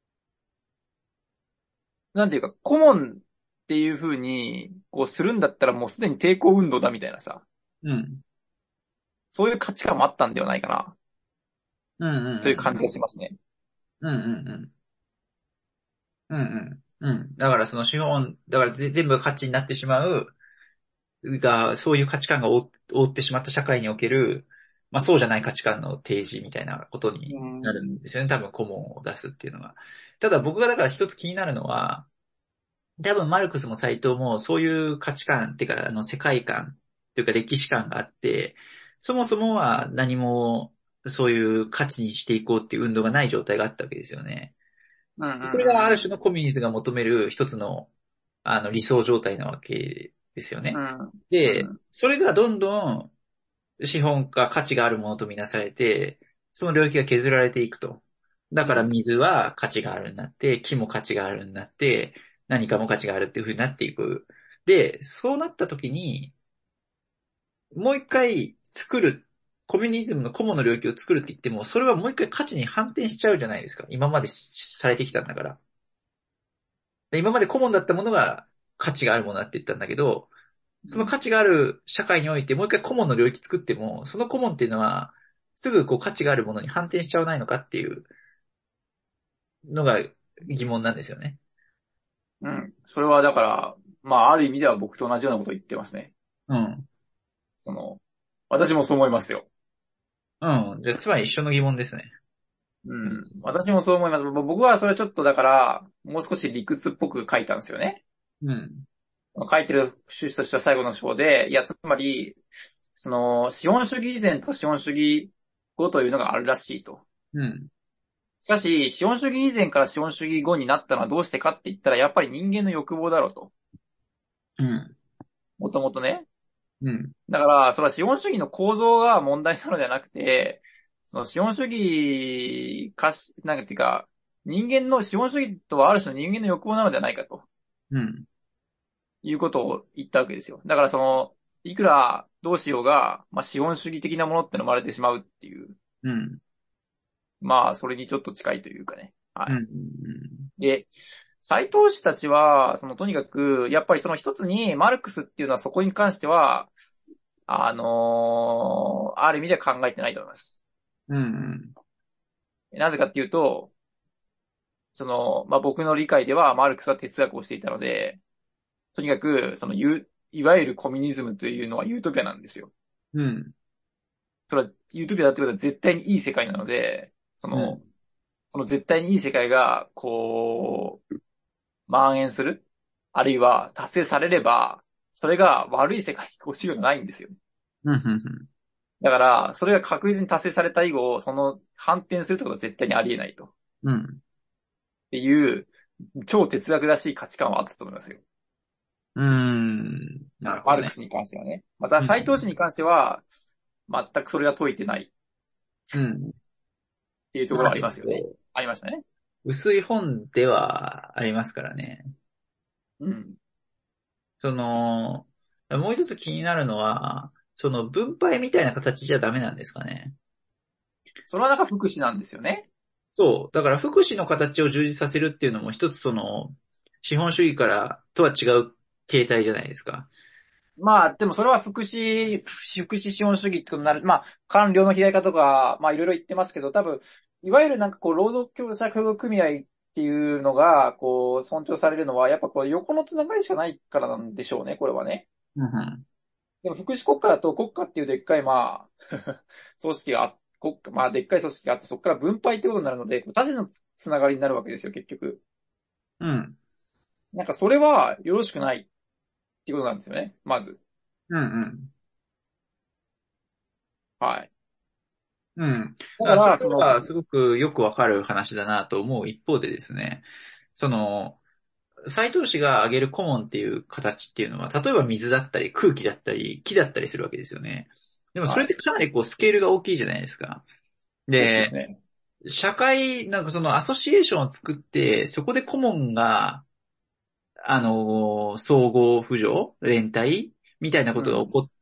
なんていうか、顧問っていう風に、こうするんだったらもうすでに抵抗運動だみたいなさ、 うん。 そういう価値観もあったんではないかな、 うんうんうんという感じがしますね。 うん。うんうんうん。うんうん。うん。だからだから全部が価値になってしまう、そういう価値観が覆ってしまった社会における、まあそうじゃない価値観の提示みたいなことにうなるん。 んですよね。多分顧問を出すっていうのが。ただ僕がだから一つ気になるのは、多分マルクスも斎藤もそういう価値観っていうか、世界観っていうか歴史観があって、そもそもは何もそういう価値にしていこうっていう運動がない状態があったわけですよね。 うんうんそれがある種のうんコミュニズムが求める一つの、理想状態なわけですよね。 うん。 で、 うん。 それがどんどん資本か価値があるものとみなされて、その領域が削られていくと。だからうん。 水は価値があるようになって、木も価値があるようになって、何かも価値があるっていう風になっていく。で、そうなった時に、もう一回作る、コミュニズムのコモの領域を作るって言っても、それはもう一回価値に反転しちゃうじゃないですか。今までされてきたんだから。で今までコモンだったものが価値があるものだって言ったんだけど、その価値がある社会においてもう一回コモンの領域作っても、そのコモンっていうのは、すぐこう価値があるものに反転しちゃわないのかっていうのが疑問なんですよね。 うん。それはだから、まあある意味では僕と同じようなことを言ってますね。 うん。 その、私もそう思いますよ。 うん。じゃあ、つまり一緒の疑問ですね。 うん。私もそう思います。僕はそれちょっとだから、もう少し理屈っぽく書いたんですよね。 うん。 書いてる趣旨としては最後の章で、いや、つまり、資本主義以前と資本主義後というのがあるらしいと。 うん。 しかし、資本主義以前から資本主義後になったのはどうしてかって言ったら、やっぱり人間の欲望だろうと。 うん。 もともとね。 うん。 だから、それは資本主義の構造が問題なのではなくて、 その資本主義なんかっていうか、人間の資本主義とはある種の人間の欲望なのではないかとうん。 いうことを言ったわけですよ。だからいくらどうしようが、まあ資本主義的なものっての生まれてしまうっていう、 うん。 まあそれにちょっと近いというかね。はうん。うい。 ん。 で、斎藤氏たちは、とにかく、やっぱりその一つに、マルクスっていうのはそこに関しては、ある意味では考えてないと思います。 うん。 なぜかっていうと、まあ、僕の理解ではマルクスは哲学をしていたので、とにかく、いわゆるコミュニズムというのはユートピアなんですよ。 うん。 それは、ユートピアだってことは絶対にいい世界なので、 うん。 その絶対にいい世界が、蔓延する、あるいは達成されれば、それが悪い世界に落ちるのないんですよ。 うん。 だから、それが確実に達成された以後、反転するってことは絶対にありえないと。っうん。 ていう、超哲学らしい価値観はあったと思いますよ。 うん。なるほどね。 マルクスに関してはね。また、 うん。 斎藤氏に関しては、全くそれが解いてないっうん。 ていうところはあまあちょっりますよね。 と、 ありましたね。 薄い本ではありますからね。 うん。 もう一つ気になるのは、その分配みたいな形じゃダメなんですかね。 それはなんか福祉なんですよね。 そう。だから福祉の形を充実させるっていうのも一つ資本主義からとは違う形態じゃないですか。 まあ、でもそれは福祉資本主義ってことになる。まあ、官僚の肥大化とか、まあいろいろ言ってますけど、多分、いわゆるなんか労働者協同組合っていうのが、尊重されるのは、やっぱ横のつながりしかないからなんでしょうね、これはね。 うん。 でも福祉国家だと国家っていうでっかい、まあ、組織が国家、まあでっかい組織があって、そこから分配ってことになるので、縦のつながりになるわけですよ、結局。 うん。 なんかそれはよろしくないっていうことなんですよね、まず。 うん。 はい。 うん。だからそれだから、 はすごくよくわかる話だなと思う一方でですね、その、斉藤氏が挙げるコモンっていう形っていうのは、例えば水だったり空気だったり木だったりするわけですよね。でもそれはい。 ってかなりスケールが大きいじゃないですか。で、 大きいですね。 社会、なんかそのアソシエーションを作って、そこで顧問が、総合扶助連帯みたいなこうん。 とが起こって、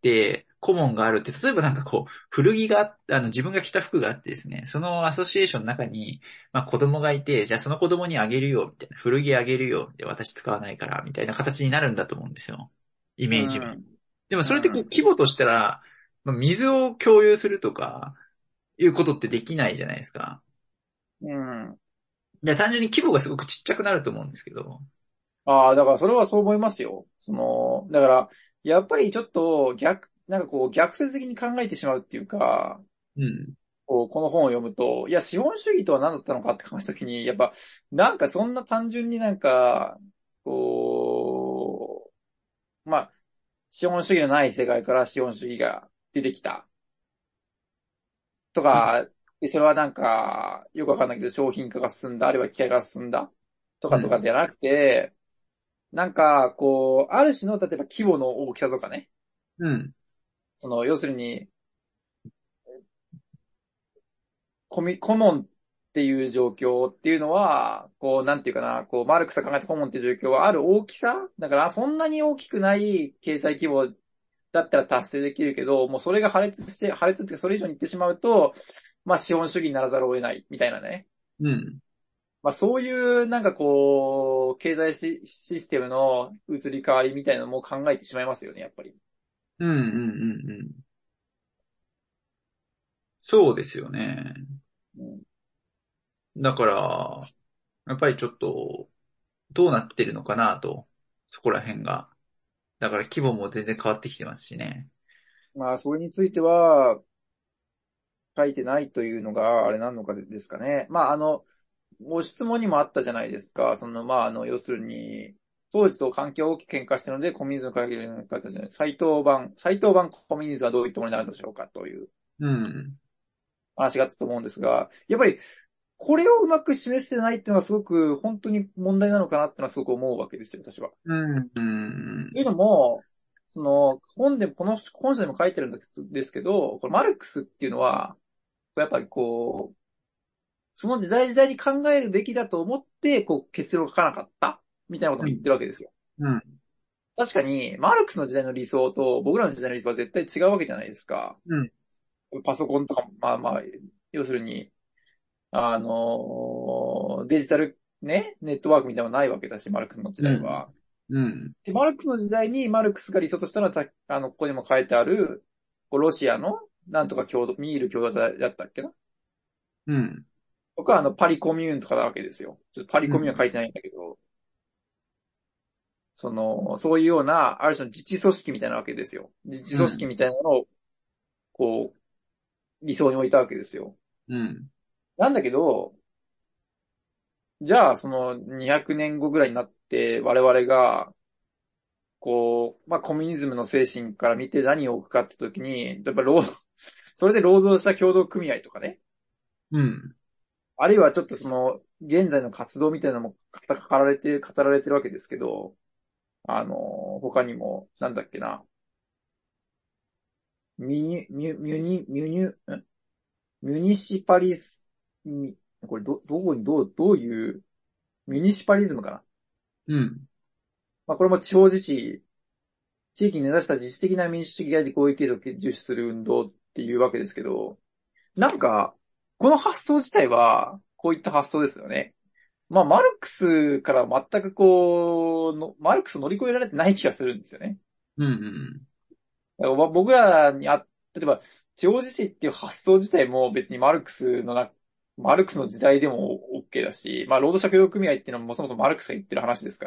顧問があるって、例えばなんか古着が自分が着た服があってですね、そのアソシエーションの中に、まあ子供がいて、じゃあその子供にあげるよ、みたいな、古着あげるよ、で私使わないから、みたいな形になるんだと思うんですよ。イうメージは。 ん。 でもそれってうん。 規模としたら、まあ水を共有するとか、いうことってできないじゃないですか。 うん。 で、単純に規模がすごくちっちゃくなると思うんですけど。 ああ、だからそれはそう思いますよ。だから、やっぱりちょっとなんか逆説的に考えてしまうっていうか、 うん。 この本を読むと、いや、資本主義とは何だったのかって考えたときに、やっぱ、なんかそんな単純になんか、まあ、資本主義のない世界から資本主義が出てきたとうん。 か、でそれはなんか、よくわかんないけど、商品化が進んだ、あるいは機械が進んだとかとかうん。 じゃなくて、なんか、ある種の、例えば規模の大きさとかね、 うん。 要するに、コモンっていう状況っていうのは、なんていうかな、マルクスが考えたコモンっていう状況はある大きさだから、そんなに大きくない経済規模だったら達成できるけど、もうそれが破裂っていうか、それ以上に行ってしまうと、まあ資本主義にならざるを得ない、みたいなね。 うん。 まあそういう、なんか経済システムの移り変わりみたいなのも考えてしまいますよね、やっぱり。 うん。うん。うん。そうですよね。 うん。 だから、やっぱりちょっと、どうなってるのかなと、そこら辺が。だから規模も全然変わってきてますしね。 まあ、それについては、書いてないというのが、あれなのかですかね。まあ、ご質問にもあったじゃないですか。まあ、要するに、当時と環境が大きく変化しているので、コミュニズムを変える形で、斎藤版コミュニズムはどういったものになるのでしょうかといううん。 話があったと思うんですが、やっぱり、これをうまく示せてないっていうのはすごく本当に問題なのかなっていうのはすごく思うわけですよ、私は。 うん。うん。 というのも、この本書でも書いてるんですけど、これマルクスっていうのは、 やっぱりこう、その時代時代に考えるべきだと思って、こう、結論を書かなかった、みたいなことも言ってるわけですよ。 うん。 確かに、マルクスの時代の理想と僕らの時代の理想は絶対違うわけじゃないですか。 うん。 パソコンとかも、まあまあ、要するに、デジタルね、ネットワークみたいなのはないわけだし、マルクスの時うん。 代は。 うん。 でマルクスの時代にマルクスが理想としたのは、ここにも書いてある、こうロシアの、なんとかミール共同体だったっけな。 うん。 僕はパリコミューンとかなわけですよ。ちょっとパリコミューンは書いてないんだけど、そういうような、ある種の自治組織みたいなわけですよ。自治うん。 組織みたいなのを、こう、理想に置いたわけですよ。 うん。 なんだけど、じゃあ、その200年後ぐらいになって、我々が、こう、まあ、コミュニズムの精神から見て何を置くかって時に、やっぱそれで労働者協同組合とかね、 うん。 あるいはちょっと現在の活動みたいなのも語られてるわけですけど、他にも、なんだっけな、ミニ、ミュ、ミュニ、ミュニュ、んミュニシパリス、これどこにどういう、ミュニシパリズムかな。 うん。 まあ、これも地方自治、地域に根ざした自治的な民主主義や自公益継続を重視する運動っていうわけですけど、なんか、この発想自体は、こういった発想ですよね。まあ、マルクスから全くマルクスを乗り越えられてない気がするんですよね。 うん。 だから僕らに例えば、地方自治っていう発想自体も別にマルクスの時代でも OK だし、まあ、労働者協同組合っていうのもそもそもマルクスが言ってる話ですから、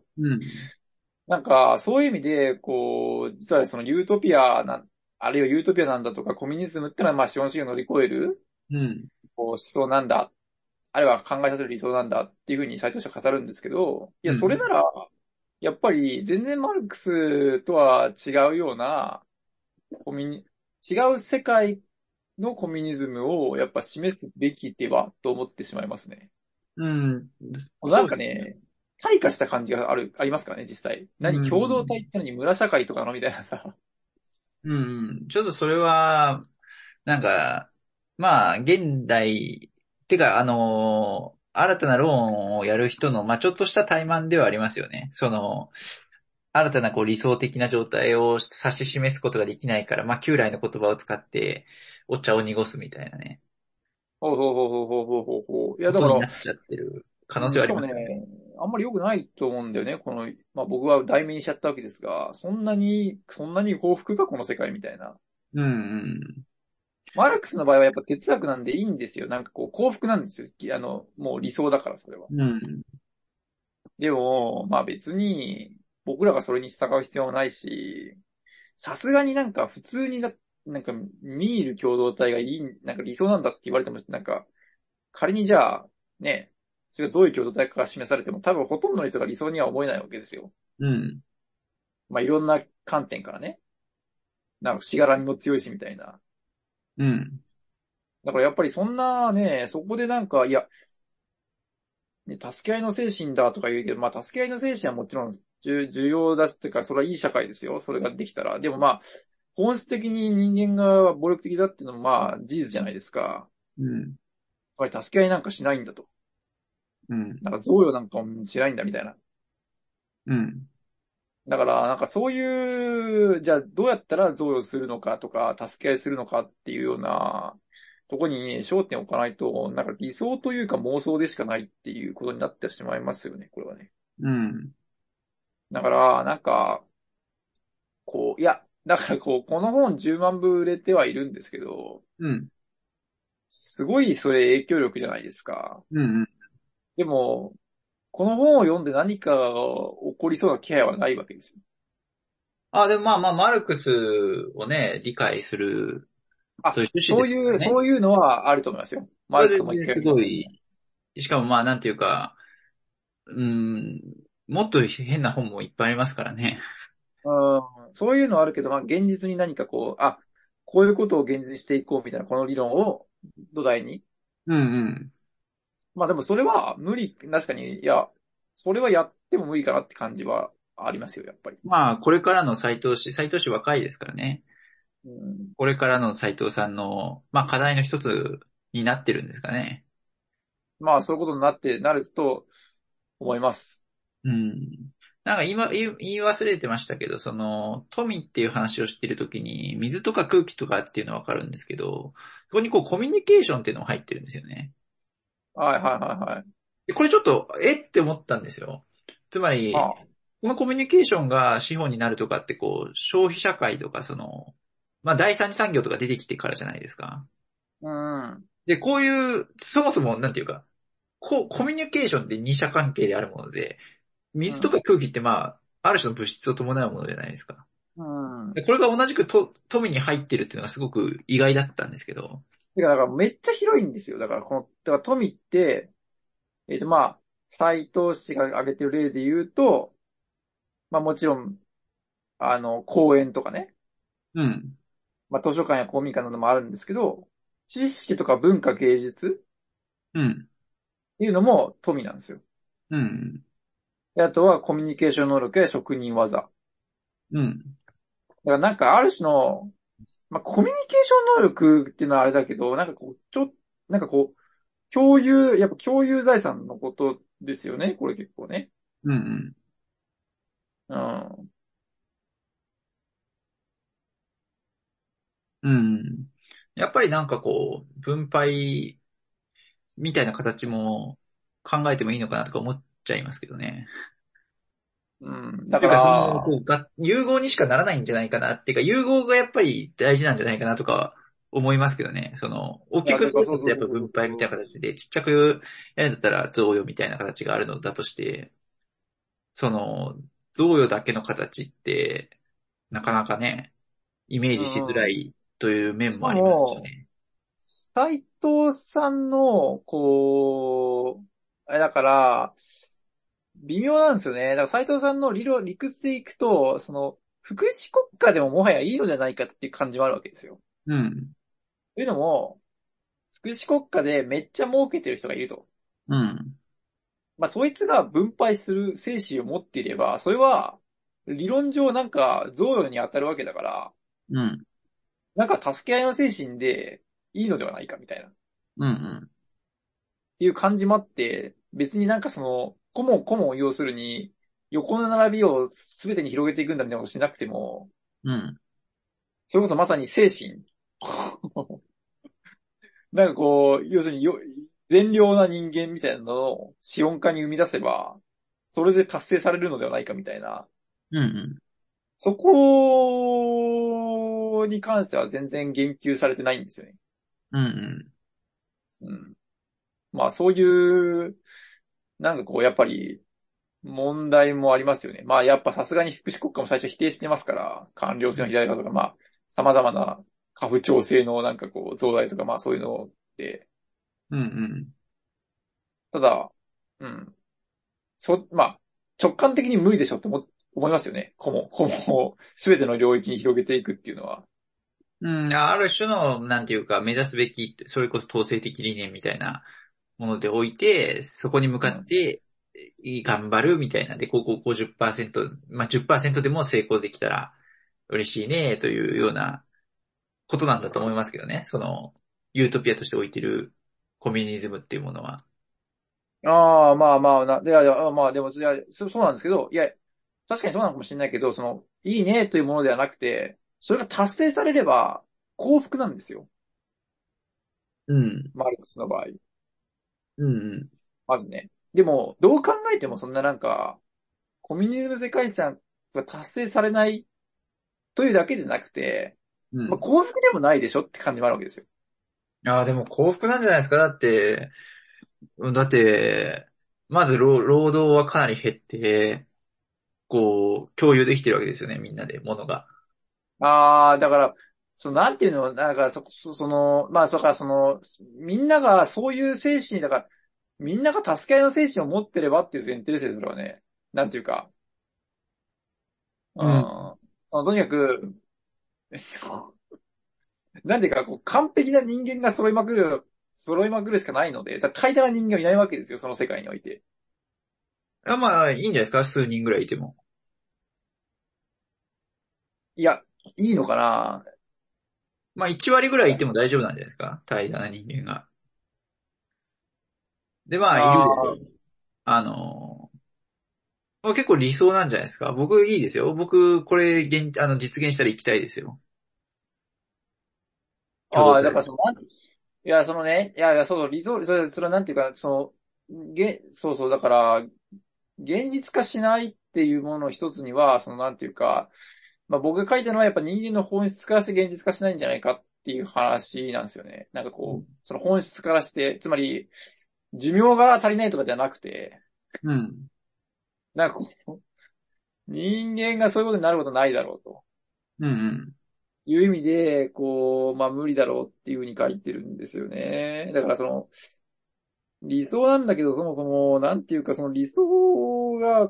うん。 なんか、そういう意味で、実はそのあるいはユートピアなんだとか、コミュニズムってのはまあ資本主義を乗り越える、 うん。 思想なんだ、あるいは考えさせる理想なんだっていうふうに斎藤氏は語るんですけど、いや、それうん。 なら、やっぱり全然マルクスとは違うような、コミュニ、違う世界のコミュニズムをやっぱ示すべきではと思ってしまいますね。 うん。 なんそうですね。 かね、退化した感じがありますからね、実際。 う共同体っん。 て何村社会とかのみたいなさ。 うん。ちょっとそれは、なんか、まあ、現代、てか、新たなローンをやる人の、まあ、ちょっとした怠慢ではありますよね。新たなこう理想的な状態を指し示すことができないから、まあ、旧来の言葉を使ってお茶を濁すみたいなね、 ほうほうほうほうほうほうほうほう。いや、 ことだから、 になっちゃってる可能性はあしかもね、 りますからね。 あんまり良くないと思うんだよね。まあ僕は題名にしちゃったわけですが、そんなに幸福か、この世界みたいな。 うん、 マルクスの場合はやっぱ哲学なんでいいんですよ。なんかこう幸福なんですよ。もう理想だから、それは。 うん、うん、 でも、まあ別に、僕らがそれに従う必要もないし、さすがになんか普通になんかミール共同体がなんか理想なんだって言われても、なんか、仮にじゃあ、ね、それがどういう共同体かが示されても、多分ほとんどの人が理想には思えないわけですよ。 うん、 まあいろんな観点からね。なんかしがらみも強いしみたいな。 うん、 だからやっぱりそんなね、そこでなんか、いや、ね、助け合いの精神だとか言うけど、まあ助け合いの精神はもちろん重要だし、っていうか、それはいい社会ですよ。それができたら。でもまあ、本質的に人間が暴力的だっていうのもまあ事実じゃないですか。やっうん、 ぱり助け合いなんかしないんだと。 うん、 なんか贈与なんかもしないんだみたいな。 うん、 だから、なんかそういう、じゃあどうやったら贈与するのかとか、助け合いするのかっていうようなとこに焦点を置かないと、なんか理想というか妄想でしかないっていうことになってしまいますよね、これはね。 うん、 だから、なんか、いや、だからこの本10万部売れてはいるんですけど、 うん、 すごいそれ影響力じゃないですか。 うん。 でも、この本を読んで何かが起こりそうな気配はないわけです。 あ、でもまあまあ、マルクスをね、理解するという趣旨ですからね。 そういうのはあると思いますよ。マそれルクスも一は全然す回読みますね。 ごい、しかもまあ、なんていうか、もっと変な本もいっぱいありますからね。 うん、そういうのはあるけど、まあ現実に何かこういうことを現実にしていこうみたいなこの理論を土台に。 うんうん。 まあでもそれは確かに、いや、それはやっても無理かなって感じはありますよ、やっぱり。 まあ、これからの斎藤氏若いですからね。 うん、 これからの斉藤さんの、まあ課題の一つになってるんですかね。 まあそういうことになると思います。 うん。なんか言い忘れてましたけど、その、富っていう話をしているときに、水とか空気とかっていうのはわかるんですけど、そこにこうコミュニケーションっていうのも入ってるんですよね。 はいはいはいはい。 でこれちょっと、って思ったんですよ。つまり、 あこのコミュニケーションが資本になるとかって、こう、消費社会とか、その、まあ、第三次産業とか出てきてからじゃないですか。 うん。 で、こういう、そもそも、なんていうか、コミュニケーションって二者関係であるもので、水とかうん。 空気ってまあ、ある種の物質を伴うものじゃないですか。 うん。 でこれが同じく富に入ってるっていうのがすごく意外だったんですけど。 だからめっちゃ広いんですよ。だからだから富って、まあ、斉藤氏が挙げてる例で言うと、まあもちろん、公園とかね、 うん。 まあ図書館や公民館などもあるんですけど、知識とか文化芸術うん。 っていうのも富なんですよ。 うん。 であとはコミュニケーション能力や職人技。だかうん。 らなんかある種の、まあコミュニケーション能力っていうのはあれだけど、なんかこう、なんかこう、やっぱ共有財産のことですよね、これ結構ね。 うん。 うん。 うん。やっぱりなんかこう、分配みたいな形も考えてもいいのかなとか思っちゃいますけどね。 うん。だかというか、その、 ら、 こう、融合にしかならないんじゃないかなっていうか、融合がやっぱり大事なんじゃないかなとか思いますけどね。その、大いや、 きくするそうそうのってやっぱそうそう分配みたいそな形で、ちっちゃくやるんだったら贈与みたいな形があるのだとして、その、贈与だけの形って、なかなかね、イメーう。うジしづんうん。 らいという面しかもありますよも、 ね。 斉藤さんの、こう、あれだから、微妙なんですよね。だから斉藤さんの理屈でいくと、福祉国家でももはやいいのじゃないかっていう感じもあるわけですよ。 うん。 というのも、福祉国家でめっちゃ儲けてる人がいると。 うん。 まあ、そいつが分配する精神を持っていれば、それは、理論上なんか贈与に当たるわけだから、 うん。 なんか助け合いの精神でいいのではないかみたいな。っうん。 ていう感じもあって、別になんか顧問を要するに、横の並びを全てに広げていくんだみたいなことしなくても、 うん。 それこそまさに精神。なんかこう、要するに善良な人間みたいなのを資本家に生み出せば、それで達成されるのではないかみたいな。 うん。うん。 そこに関しては全然言及されてないんですよね。 うん。 うん。まあそういう、なんかこう、やっぱり問題もありますよね。まあやっぱさすがに福祉国家も最初否定してますから、官僚制の左側とか、まあ様々な家父長制のなんかこう、増大とかまあそういうので、 うん。うん。 ただ、うん。まあ、直感的に無理でしょって思いますよね。顧問を全ての領域に広げていくっていうのは。 うん、ある種の、なんていうか、目指すべき、それこそ統制的理念みたいなものでおいて、そこに向かうん。 って頑張るみたいな。で、ここ50%、まあ、10%でも成功できたら嬉しいね、というようなことなんだと思いますけどね。その、ユートピアとして置いてるコミュニズムっていうものは。 ああ、まあまあ、まあでも、そうなんですけど、いや、確かにそうなのかもしれないけど、いいねというものではなくて、それが達成されれば幸福なんですよ。 うん、 マルクスの場合。 うん、 まずね。でも、どう考えてもそんななんか、コミュニズム世界遺産が達成されないというだけでなくて、まあ、 うん。 幸福でもないでしょって感じもあるわけですよ。 ああ、でも幸福なんじゃないですか。だって、まず労働はかなり減って、こう、共有できてるわけですよね、みんなで、ものが。 ああ、だから、なんていうの、なんか、まあ、みんながそういう精神、だから、みんなが助け合いの精神を持ってればっていう前提ですよ、それはね。なんていうか、うん。 うん。 とにかく、えっと、なんていうか、こう、完璧な人間が揃いまくるしかないので、怠惰な人間はいないわけですよ、その世界において。 まあ、いいんじゃないですか、数人ぐらいいても。 いや、いいのかな。 まあ1割ぐらいいても大丈夫なんじゃないですか、怠惰な人間が。で、まあいるでしょあう。あのまあ、結構理想なんじゃないですか。僕いいですよ。僕、これ、実現したら行きたいですよ。共同だから体。 いや、そのね、いやいや、そう、それはなんていうか、そうそう、だから、現実化しないっていうものの一つには、なんていうか、まあ僕が書いたのはやっぱ人間の本質からして現実化しないんじゃないかっていう話なんですよね。なんかうん。 その本質からして、つまり、寿命が足りないとかじゃなくて、 うん。 なんか人間がそういうことになることないだろうとうん。 いう意味で、まあ無理だろうっていうふうに書いてるんですよね。だから理想なんだけど、そもそも、なんていうか、その理想が、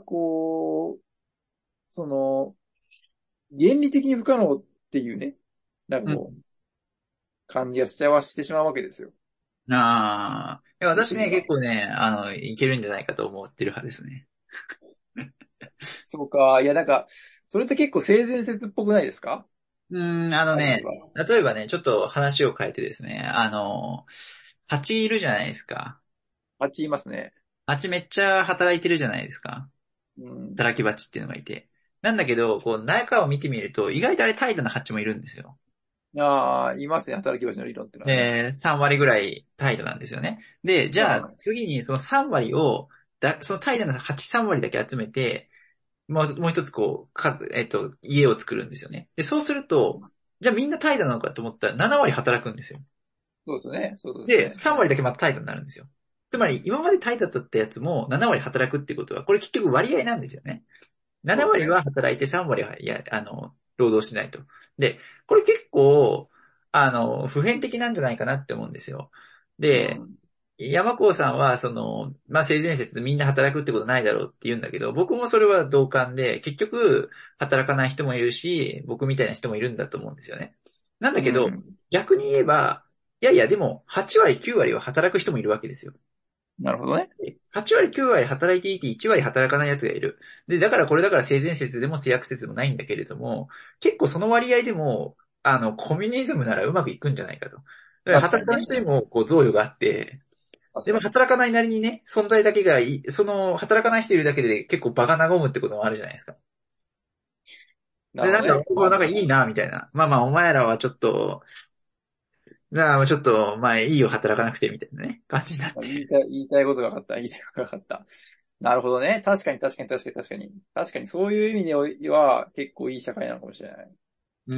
その、原理的に不可能っていうね、なんかうん。 感じがしてしまうわけですよ。 ああ。いや私ね、 僕には。 結構ね、いけるんじゃないかと思ってる派ですね。 そうか。いや、なんか、それって結構性善説っぽくないですか？あるいは。 例えばね、ちょっと話を変えてですね、蜂いるじゃないですか。 あっち言いますね。 蜂めっちゃ働いてるじゃないですか。 うん。 働き蜂っていうのがいて。なんだけど、こう、中を見てみると、意外とあれ怠惰な蜂もいるんですよ。 ああ、言いますね。働き蜂の理論っていうのはね。 で、3割ぐらい態度なんですよね。で、じゃああ次にその3割を、その態度の8、3割だけ集めて、もう一つこう、家を作るんですよね。で、そうすると、じゃあみんな態度なのかと思ったら7割働くんですよ。 そうですね。そうですで、 ね。 3割だけまた態度になるんですよ。つまり、今まで態度だったやつも7割働くってことは、これ結局割合なんですよね。7割そうですね。 は働いて3割は、労働しないと。で、これ結構、普遍的なんじゃないかなって思うんですよ。で、 うん。 山子さんは、まあ、性善説でみんな働くってことないだろうって言うんだけど、僕もそれは同感で、結局、働かない人もいるし、僕みたいな人もいるんだと思うんですよね。なんだうけど、 ん。 逆に言えば、いやいや、でも、8割、9割は働く人もいるわけですよ。 なるほどね。 8割、9割働いていて1割働かない奴がいる。で、だからこれだから性善説でも性悪説でもないんだけれども、結構その割合でも、コミュニズムならうまくいくんじゃないかと。だから働かない確かにね。 人にも、こう、贈与があって、でも確かに。 働かないなりにね、存在だけがいい、働かない人いるだけで結構場が和むってこともあるじゃないですか。で、なんか、 なるほどね。 僕はなんかいいな、みたいな。まあまあ、お前らはちょっと、ちょっと、まあいいよ、働かなくて、みたいなね、感じになって。 言いたいことが分かった。言いたいことが分かった。なるほどね。確かに確かに確かに確かに。確かにそういう意味では結構いい社会なのかもしれない。 うん。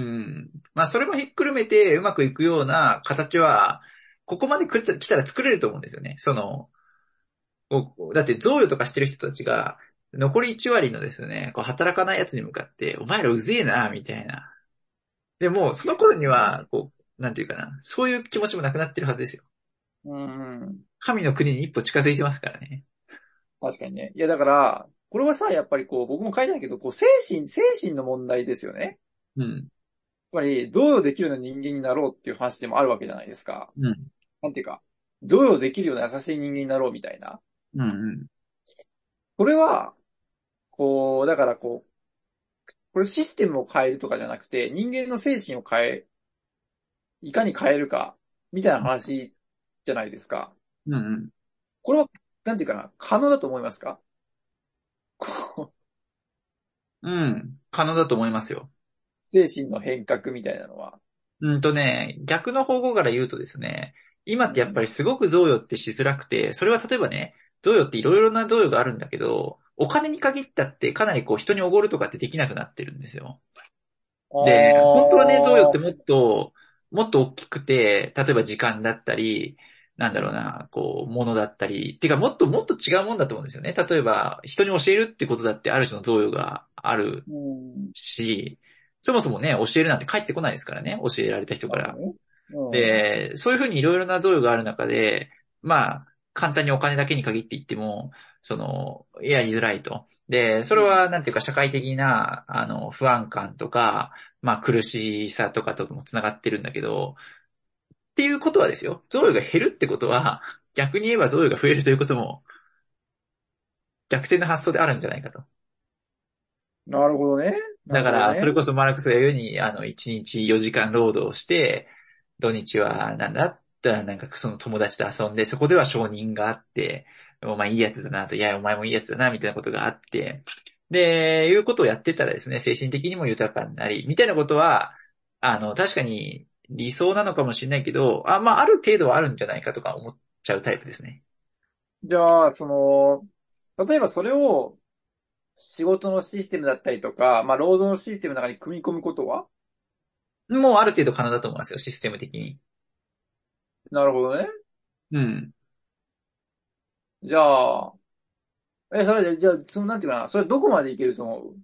まあ、それもひっくるめてうまくいくような形は、ここまで来たら作れると思うんですよね。だって贈与とかしてる人たちが、残り1割のですね、こう働かない奴に向かって、お前らうぜえな、みたいな。でも、その頃には、こう、なんていうかな、そういう気持ちもなくなってるはずですよ。 うん。 神の国に一歩近づいてますからね。 確かにね。いや、だから、これはさ、やっぱり僕も書いてないけど、精神の問題ですよね。 うん。 つまり、贈与できるような人間になろうっていう話でもあるわけじゃないですか。 うん。 なんていうか、贈与できるような優しい人間になろうみたいな。 うん。うん。 これは、だからこれシステムを変えるとかじゃなくて、人間の精神をいかに変えるか、みたいな話じゃないですか。 うん。 これは、なんていうかな、可能だと思いますか？こううん。可能だと思いますよ。 精神の変革みたいなのは。 逆の方向から言うとですね、今ってやっぱうん。 りすごく贈与ってしづらくて、それは例えばね、贈与っていろいろな贈与があるんだけど、お金に限ったってかなりこう人におごるとかってできなくなってるんですよ。 あで、本当はね、贈与ってー。 もっと大きくて、例えば時間だったり、なんだろううん。 な、こう、物だったり、っていうかもっと違うもんだと思うんですよね。例えば、人に教えるってことだってある種の贈与があるうん。 し、そもそもね、教えるなんて返ってこないですからね、教えられた人から。 なるほどね。うん。 で、そういうふうにいろいろな贈与がある中で、まあ、簡単にお金だけに限って言っても、やりづらいと。で、それうん。 は、なんていうか、社会的な、不安感とか、まあ、苦しさとかともつながってるんだけど、っていうことはですよ、贈与が減るってことは、逆に言えば贈与が増えるということも、逆転の発想であるんじゃないかと。 なるほどね。 なだから、そるほどね。 れこそマルクスが言うように、1日4時間労働して、土日は、なんだったら、なんかその友達と遊んで、そこでは承認があって、お前いいやつだなと、いや、お前もいいやつだな、みたいなことがあって、で、いうことをやってたらですね、精神的にも豊かになり、みたいなことは、確かに理想なのかもしれないけど、まあ、ある程度はあるんじゃないかとか思っちゃうタイプですね。 じゃあ、例えばそれを仕事のシステムだったりとか、まあ、労働のシステムの中に組み込むことは？ もうある程度可能だと思いますよ、システム的に。 なるほどね。 うん。 じゃあ、それで、じゃあ、なんていうかな、それどこまでいけると思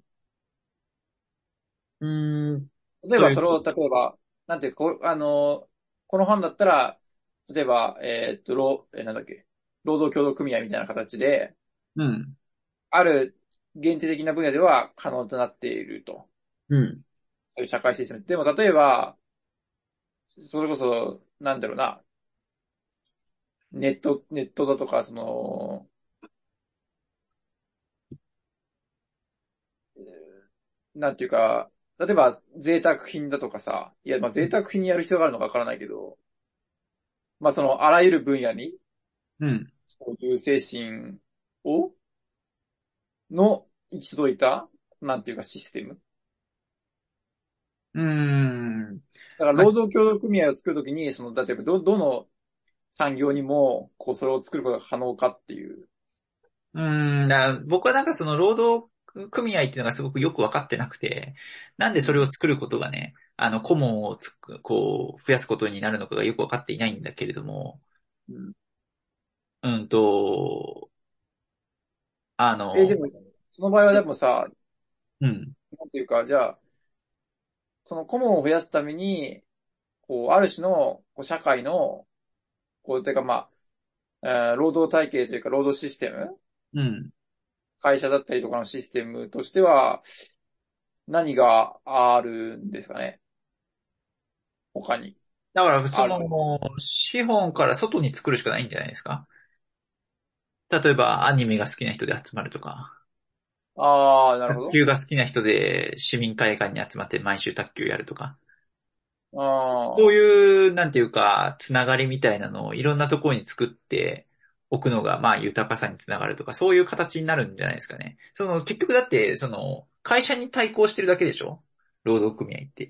うーん、 う？例えば、 という、 例えば、なんていうか、この班だったら、例えば、なんだっけ、労働協同組合みたいな形で、 うん、 ある限定的な分野では可能となっていると。 うん、 そういう社会システム。でも、例えば、それこそ、なんだろうな、ネットだとか、なんていうか、例えば贅沢品だとかさ、いや、まあ贅沢品にやる必要があるのかわからないけど、まああらゆる分野に、 うん。 そういう精神を、行き届いた、なんていうかシステム。 うーん。 だからまあ、 労働協同組合を作るときに、例えばどの産業にも、それを作ることが可能かっていう。 僕はなんかその労働組合っていうのがすごくよくわかってなくて、なんでそれをうん。 作ることがね、顧問を増やすことになるのかがよくわかっていないんだけれども、 うん。 うんと、あでの、 も、その場合はでもさ、 うん、 なんていうか、じゃあ、その顧問を増やすために、ある種の、社会の、てかまあ、労働体系というか労働システム、 うん。 会社だったりとかのシステムとしては、何があるんですかね？他に。 だから、 ある。 資本から外に作るしかないんじゃないですか。例えば、アニメが好きな人で集まるとか、 ああ、なるほど。 卓球が好きな人で市民会館に集まって毎週卓球やるとか、そうああ、 いう、なんていうか、つながりみたいなのをいろんなところに作っておくのが、まあ、豊かさにつながるとか、そういう形になるんじゃないですかね。結局だって、会社に対抗してるだけでしょ労働組合って。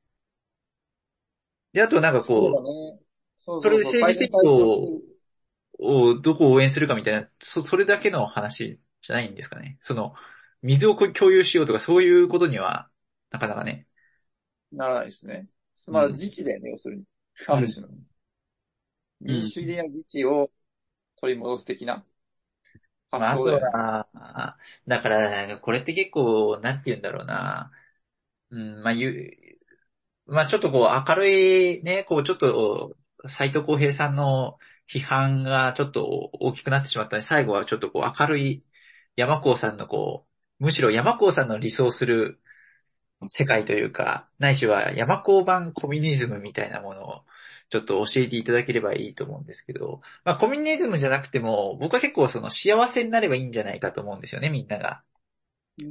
で、あとなんかそうこう、 だね。そうそれでそうそう、会社に政治制対抗して度る。 をどこを応援するかみたいな、それだけの話じゃないんですかね。水を共有しようとか、そういうことには、なかなかね。 ならないですね。まあ、 うん。 自治だよね、要するに。 うん。 ある種の。 うん。 民主主義的な自治を取り戻す的なまあ、あと発想だよね。 は、だから、これって結構、なんて言うんだろうな。うん、まあ、ちょっと明るいね、ちょっと、斉藤浩平さんの批判がちょっと大きくなってしまったので、最後はちょっと明るい山高さんのむしろ山高さんの理想する世界というか、ないしは山高版コミュニズムみたいなものをちょっと教えていただければいいと思うんですけど、まあコミュニズムじゃなくても、僕は結構幸せになればいいんじゃないかと思うんですよね、みんなが。 うん。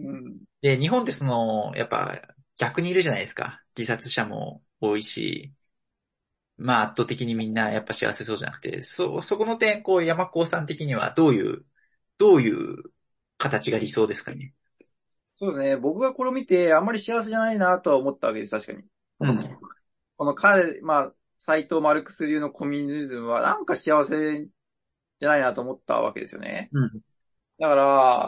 で、日本ってやっぱ逆にいるじゃないですか。自殺者も多いし、まあ圧倒的にみんなやっぱ幸せそうじゃなくて、そこの点、山高さん的にはどういう形が理想ですかね。 そうですね。僕がこれを見て、あんまり幸せじゃないなとは思ったわけです、確かに。 うん。 まあ、斎藤マルクス流のコミュニズムはなんか幸せじゃないなと思ったわけですよね。 うん。 だから、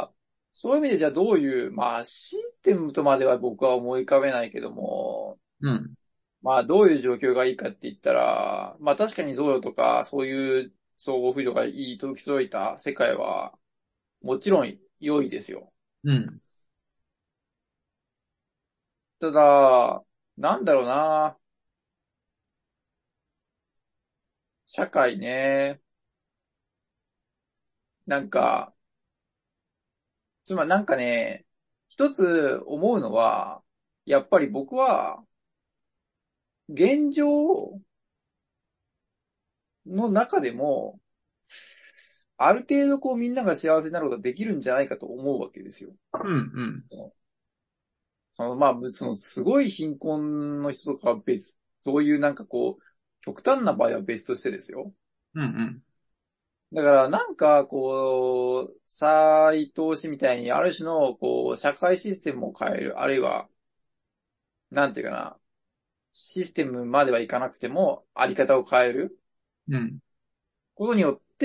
そういう意味でじゃあどういう、まあ、システムとまでは僕は思い浮かべないけども、 うん。 まあ、どういう状況がいいかって言ったら、まあ確かに贈与とか、そういう相互扶助がいいとき届いた世界は、もちろん良いですよ。 うん。 ただ、なんだろうな、社会ね、なんか、なんかね、一つ思うのは、やっぱり僕は、現状の中でも、ある程度みんなが幸せになることができるんじゃないかと思うわけですよ。 うん。うん。 すごい貧困の人とかは別、そういうなんかこう、極端な場合は別としてですよ。 うんうん。 だからなんかこう、再投資みたいにある種のこう、社会システムを変える、あるいは、なんていうかな、システムまではいかなくても、あり方を変えるうん。 ことによって、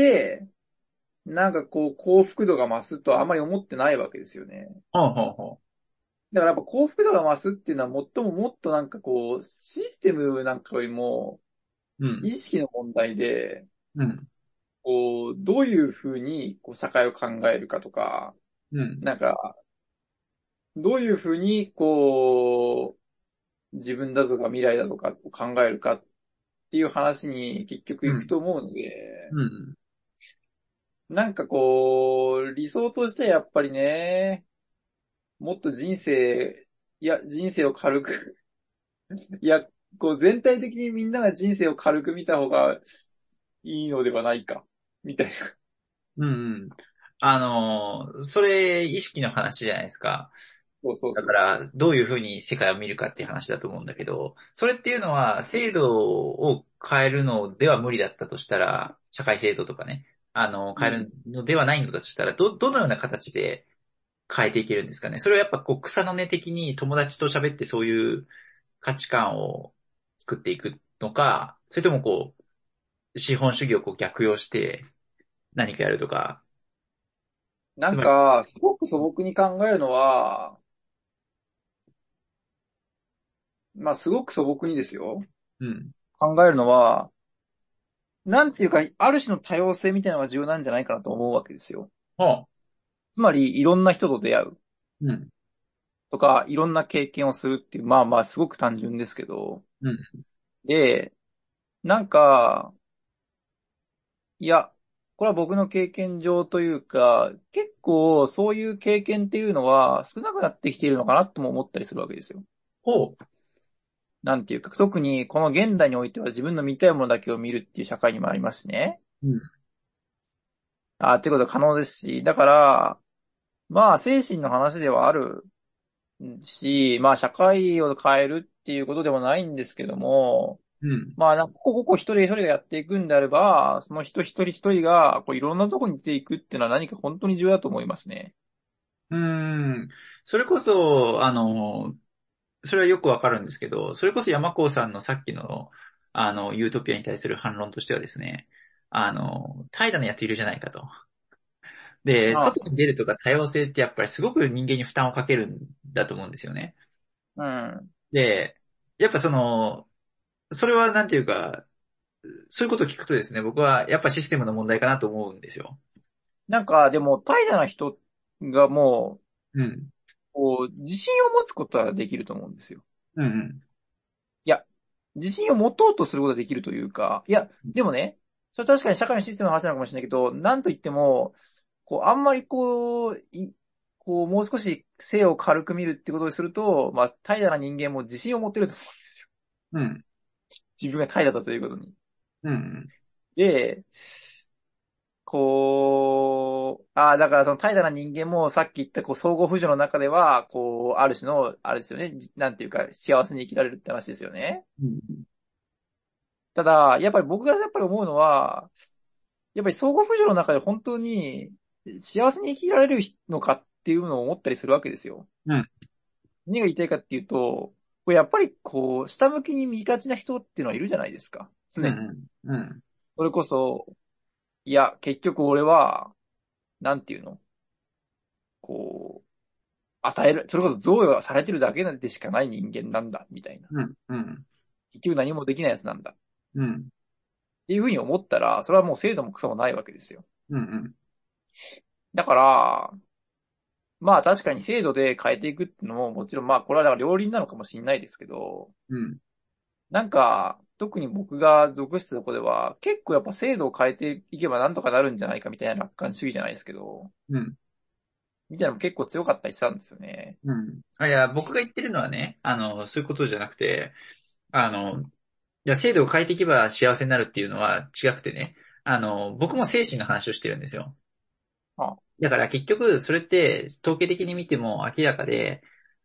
なんかこう、幸福度が増すとはあまり思ってないわけですよね。 ほうほうほだからやっぱ幸福度が増すっていうのはもっとなんかこう、システムなんかよりも、 う。うん。 意識の問題で、 うん。 こう、どういうふうにこう社会を考えるかとか、 うん。 なんか、どういうふうにこう、自分だとか未来だとかを考えるかっていう話に結局うん。 行くと思うので、 うん。 なんかこう、理想としてはやっぱりね、もっと人生を軽くいや、こう全体的にみんなが人生を軽く見た方がいいのではないか、みたいな。 うん。それ、意識の話じゃないですか。 そうそうそう。 だから、どういうふうに世界を見るかっていう話だと思うんだけど、それっていうのは、制度を変えるのでは無理だったとしたら、社会制度とかね、変えるうん。 のではないのだとしたら、どのような形で変えていけるんですかね。それはやっぱこう、草の根的に友達と喋ってそういう価値観を作っていくのか、それともこう、資本主義をこう逆用して何かやるとか、 なつまり、 んか、すごく素朴に考えるのは、すごく素朴にですよ。 うん。 考えるのは、なんていうか、ある種の多様性みたいなのが重要なんじゃないかなと思うわけですよ。 はあ、 つまり、いろんな人と出会ううん。 とか、いろんな経験をするっていう、すごく単純ですけど、 うん。 で、なんか、いや、これは僕の経験上というか、結構そういう経験っていうのは少なくなってきているのかなとも思ったりするわけですよ。 ほう。 なんていうか、特にこの現代においては自分の見たいものだけを見るっていう社会にもありますしね。 うん。 っていうことは可能ですし、だから、精神の話ではあるし、社会を変えるっていうことでもないんですけども、 うん。 なんか個々一人一人がやっていくんであれば、その人一人一人が、こういろんなとこに行っていくっていうのは何か本当に重要だと思いますね。 うーん。それこそ、それはよくわかるんですけど、それこそ山高さんのさっきの、ユートピアに対する反論としてはですね、怠惰なやついるじゃないかと。で、 あ外に出るとか多様性ってやっぱりすごく人間に負担をかけるんだと思うんですよね。 うん。 で、やっぱそれはなんていうか、そういうことを聞くとですね、僕はやっぱシステムの問題かなと思うんですよ。 なんか、でも、怠惰な人がもう、 うん。 自信を持つことはできると思うんですよ。 うんうん。 いや、自信を持とうとすることができるというか、いや、でもね、それ確かに社会のシステムの話なのかもしれないけど、なんと言っても、あんまりもう少し性を軽く見るってことをすると、怠惰な人間も自信を持ってると思うんですよ。 うん。 自分が怠惰だということに。 うん。 で、だからその怠惰な人間もさっき言った相互扶助の中では、ある種の、あれですよね、なんていうか幸せに生きられるって話ですよね。 うん。 ただ、やっぱり僕がやっぱり思うのは、やっぱり相互扶助の中で本当に幸せに生きられるのかっていうのを思ったりするわけですよ。 うん。 何が言いたいかっていうと、やっぱり下向きに見がちな人っていうのはいるじゃないですか。常に。 うん。うん。 それこそ、いや、結局俺は、なんていうのこう、それこそ贈与されてるだけでしかない人間なんだ、みたいな。 うん。うん。 結局何もできないやつなんだ。っうん。 ていうふうに思ったら、それはもう制度もクソもないわけですよ。 うん。 だから、確かに制度で変えていくっていうのももちろんこれはだから両輪なのかもしれないですけど、 うん。 なんか、特に僕が属してたとこでは、結構やっぱ制度を変えていけばなんとかなるんじゃないかみたいな楽観主義じゃないですけど、 うん。 みたいなのも結構強かったりしたんですよね。 うん。いや、僕が言ってるのはね、そういうことじゃなくて、いや、制度を変えていけば幸せになるっていうのは違くてね、僕も精神の話をしてるんですよ。 あ、 だから結局、それって統計的に見ても明らかで、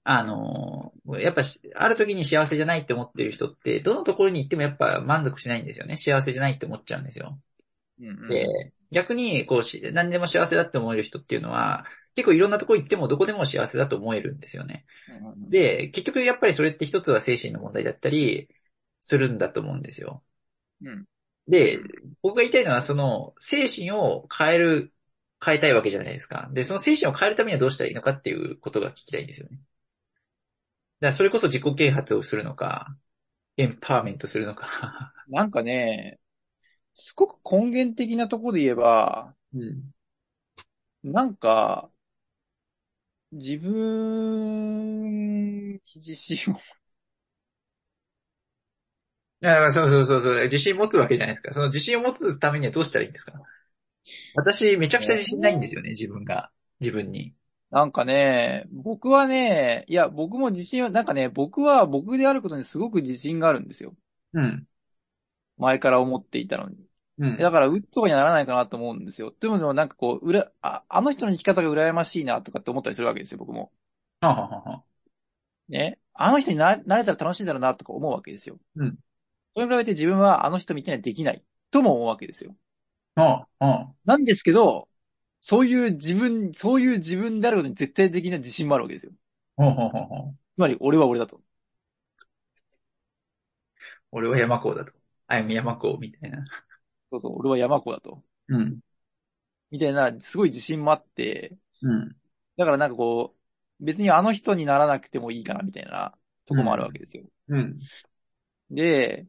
やっぱある時に幸せじゃないって思ってる人って、どのところに行ってもやっぱ満足しないんですよね。幸せじゃないって思っちゃうんですよ。 うんうんで、逆に、何でも幸せだって思える人っていうのは、結構いろんなところ行ってもどこでも幸せだと思えるんですよね。 うんうんうん。 で、結局やっぱりそれって一つは精神の問題だったりするんだと思うんですよ。 うんで、 うん。 僕が言いたいのは、その、精神を変えたいわけじゃないですか。で、その精神を変えるためにはどうしたらいいのかっていうことが聞きたいんですよね。だからそれこそ自己啓発をするのか、エンパワーメントするのか。 なんかね、すごく根源的なところで言えば、 うん。 なんか、自分に自信を、 いや、そう、自信持つわけじゃないですか。その自信を持つためにはどうしたらいいんですか？私、めちゃくちゃ自信ないんですよね、自分が。自分に。 なんかね、僕はね、いや、僕も自信は、なんかね、僕は僕であることにすごく自信があるんですよ。 うん。 前から思っていたのに。 うん。 だから、鬱とかにはならないかなと思うんですよ。でも、なんかこう、あの人の生き方が羨ましいなとかって思ったりするわけですよ、僕も。 はははは。 ね。あの人になれたら楽しいだろうなとか思うわけですよ。 うん。 それに比べて自分はあの人みたいにはできないとも思うわけですよ。 はあ、はあ。 なんですけど、そういう自分であることに絶対的な自信もあるわけですよ。 ほうほうほうほう。 つまり、俺は俺だと。 俺は山子だと。あやみ山子みたいな。 そうそう、俺は山子だと。 うん。 みたいな、すごい自信もあって、 うん。 だからなんかこう、別にあの人にならなくてもいいかな、みたいなとこもあるわうん。 けですよ。 うん。 で、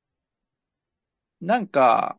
なんか、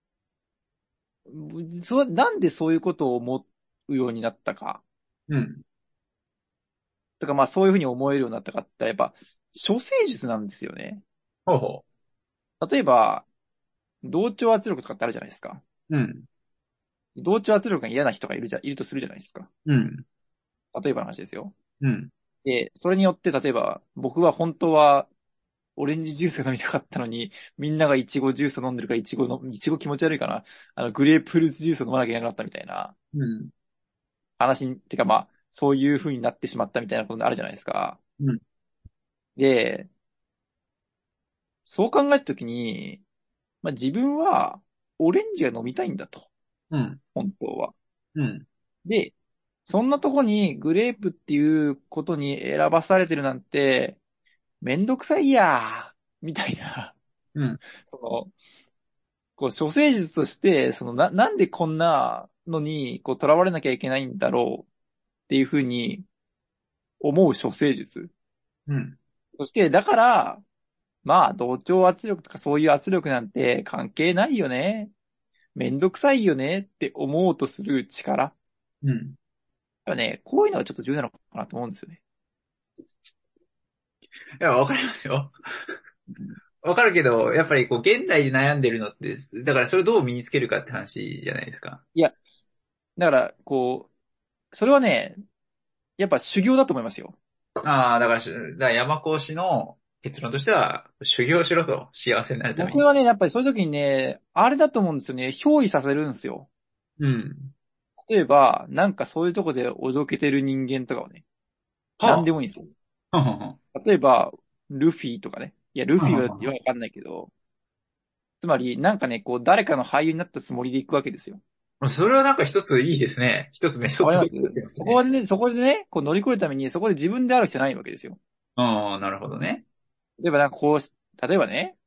なんでそういうことを思うようになったか。 うん。 とか、まあそういうふうに思えるようになったかって、やっぱ、処世術なんですよね。 ほうほ例えば、同調圧力とかってあるじゃないですか。 う。うん。 同調圧力が嫌な人がいるとするじゃないですか。 うん。 例えばの話ですよ。 うん。 で、それによって、例えば、僕は本当は、オレンジジュースが飲みたかったのに、みんながイチゴジュースを飲んでるからイチゴ気持ち悪いかな。グレープフルーツジュースを飲まなきゃいけなくなったみたいなうん。 てかまあ、そういう風になってしまったみたいなことあるじゃないですか。 うん。 で、そう考えたときに、まあ自分は、オレンジが飲みたいんだと。 うん。 本当は。 うん。 で、そんなとこにグレープっていうことに選ばされてるなんて、めんどくさいやみたいな、 うん。 その、処世術として、なんでこんなのに、囚われなきゃいけないんだろうっていうふうに思う処世術。 うん。 そして、だから、まあ、同調圧力とかそういう圧力なんて関係ないよね。めんどくさいよねって思うとする力。 うん。 だからね、こういうのがちょっと重要なのかなと思うんですよね。 いや、わかりますよ。 うん。 わかるけど、やっぱり現代で悩んでるのって、だからそれをどう身につけるかって話じゃないですか。 いや、だから、それはね、やっぱ修行だと思いますよ。 ああ、だから山講師の結論としては、修行しろと、幸せになるために。 僕はね、やっぱりそういう時にね、あれだと思うんですよね。憑依させるんですよ。 うん。 例えば、なんかそういうとこでおどけてる人間とかをね、なんはでもいいんですよ。 あ。ははは例えば、ルフィとかね。いや、ルフィはわははかんないけど、つまり、なんかね、誰かの俳優になったつもりで行くわけですよ。 はそれはなんか一ついいですね。一つメソッドをわかります作ってますね。 そこでね、乗り越えるために、そこで自分である必要ないわけですよ。 ああ、なるほどね。 例えばなんか例えばね、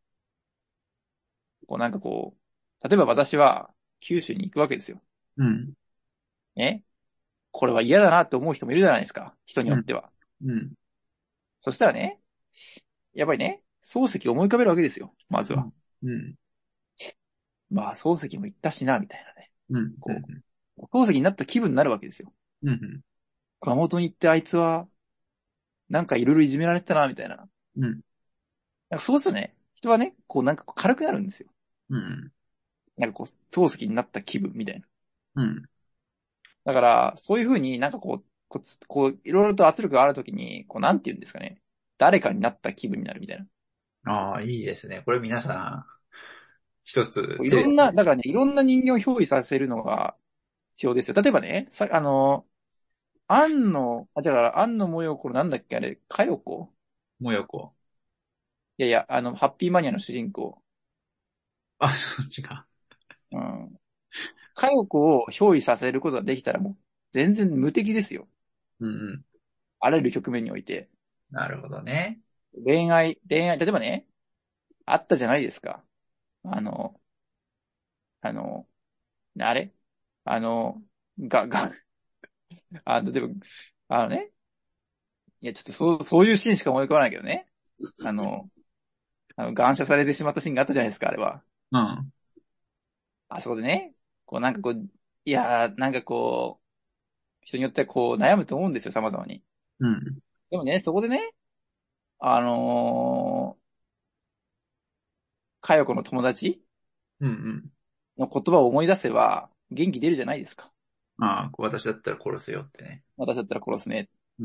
例えば私は九州に行くわけですよ。 うん。 ね。これは嫌だなって思う人もいるじゃないですか。人にうん。 よっては。 うん。 そしたらね、やっぱりね、漱石を思い浮かべるわけですよ。まずは。 うん。うん。 まあ、漱石も行ったしな、みたいなね。 うん。うこん。 漱石になった気分になるわけですよ。 うん。 熊本に行ってあいつは、なんかいろいろいじめられてたな、みたいな。 うん。 なんかそうするとね、人はね、なんか軽くなるんですよ。 うん。 なんか漱石になった気分みたいな。 うん。 だから、そういうふうになんかいろいろと圧力があるときに、なんて言うんですかね。誰かになった気分になるみたいな。 ああ、いいですね。これ皆さん、一ついろんな、 手ですね。 だからね、いろんな人間を憑依させるのが必要ですよ。例えばね、 だから安野もよこのなんだっけあれ、かよこもよこ。 いやいや、ハッピーマニアの主人公。 あ、そっちか。 うん。かよこを憑依させることができたらもう、全然無敵ですよ。 うんうん。 あらゆる局面において。 なるほどね。 例えばね、あったじゃないですか。あの、あの、あれあの、が、が、でも、ね、いや、ちょっとそういうシーンしか思い浮かばないけどね。あの、感謝されてしまったシーンがあったじゃないですか、あれは。 うん。 あそこでね、こうなんかこう、いやー、なんかこう、人によってはこう悩むと思うんですよ、様々に。 うん。 でもね、そこでね、あのかよこの友達うんうん。 の言葉を思い出せば、元気出るじゃないですか。 ああ、私だったら殺せよってね。 私だったら殺すね、 うん。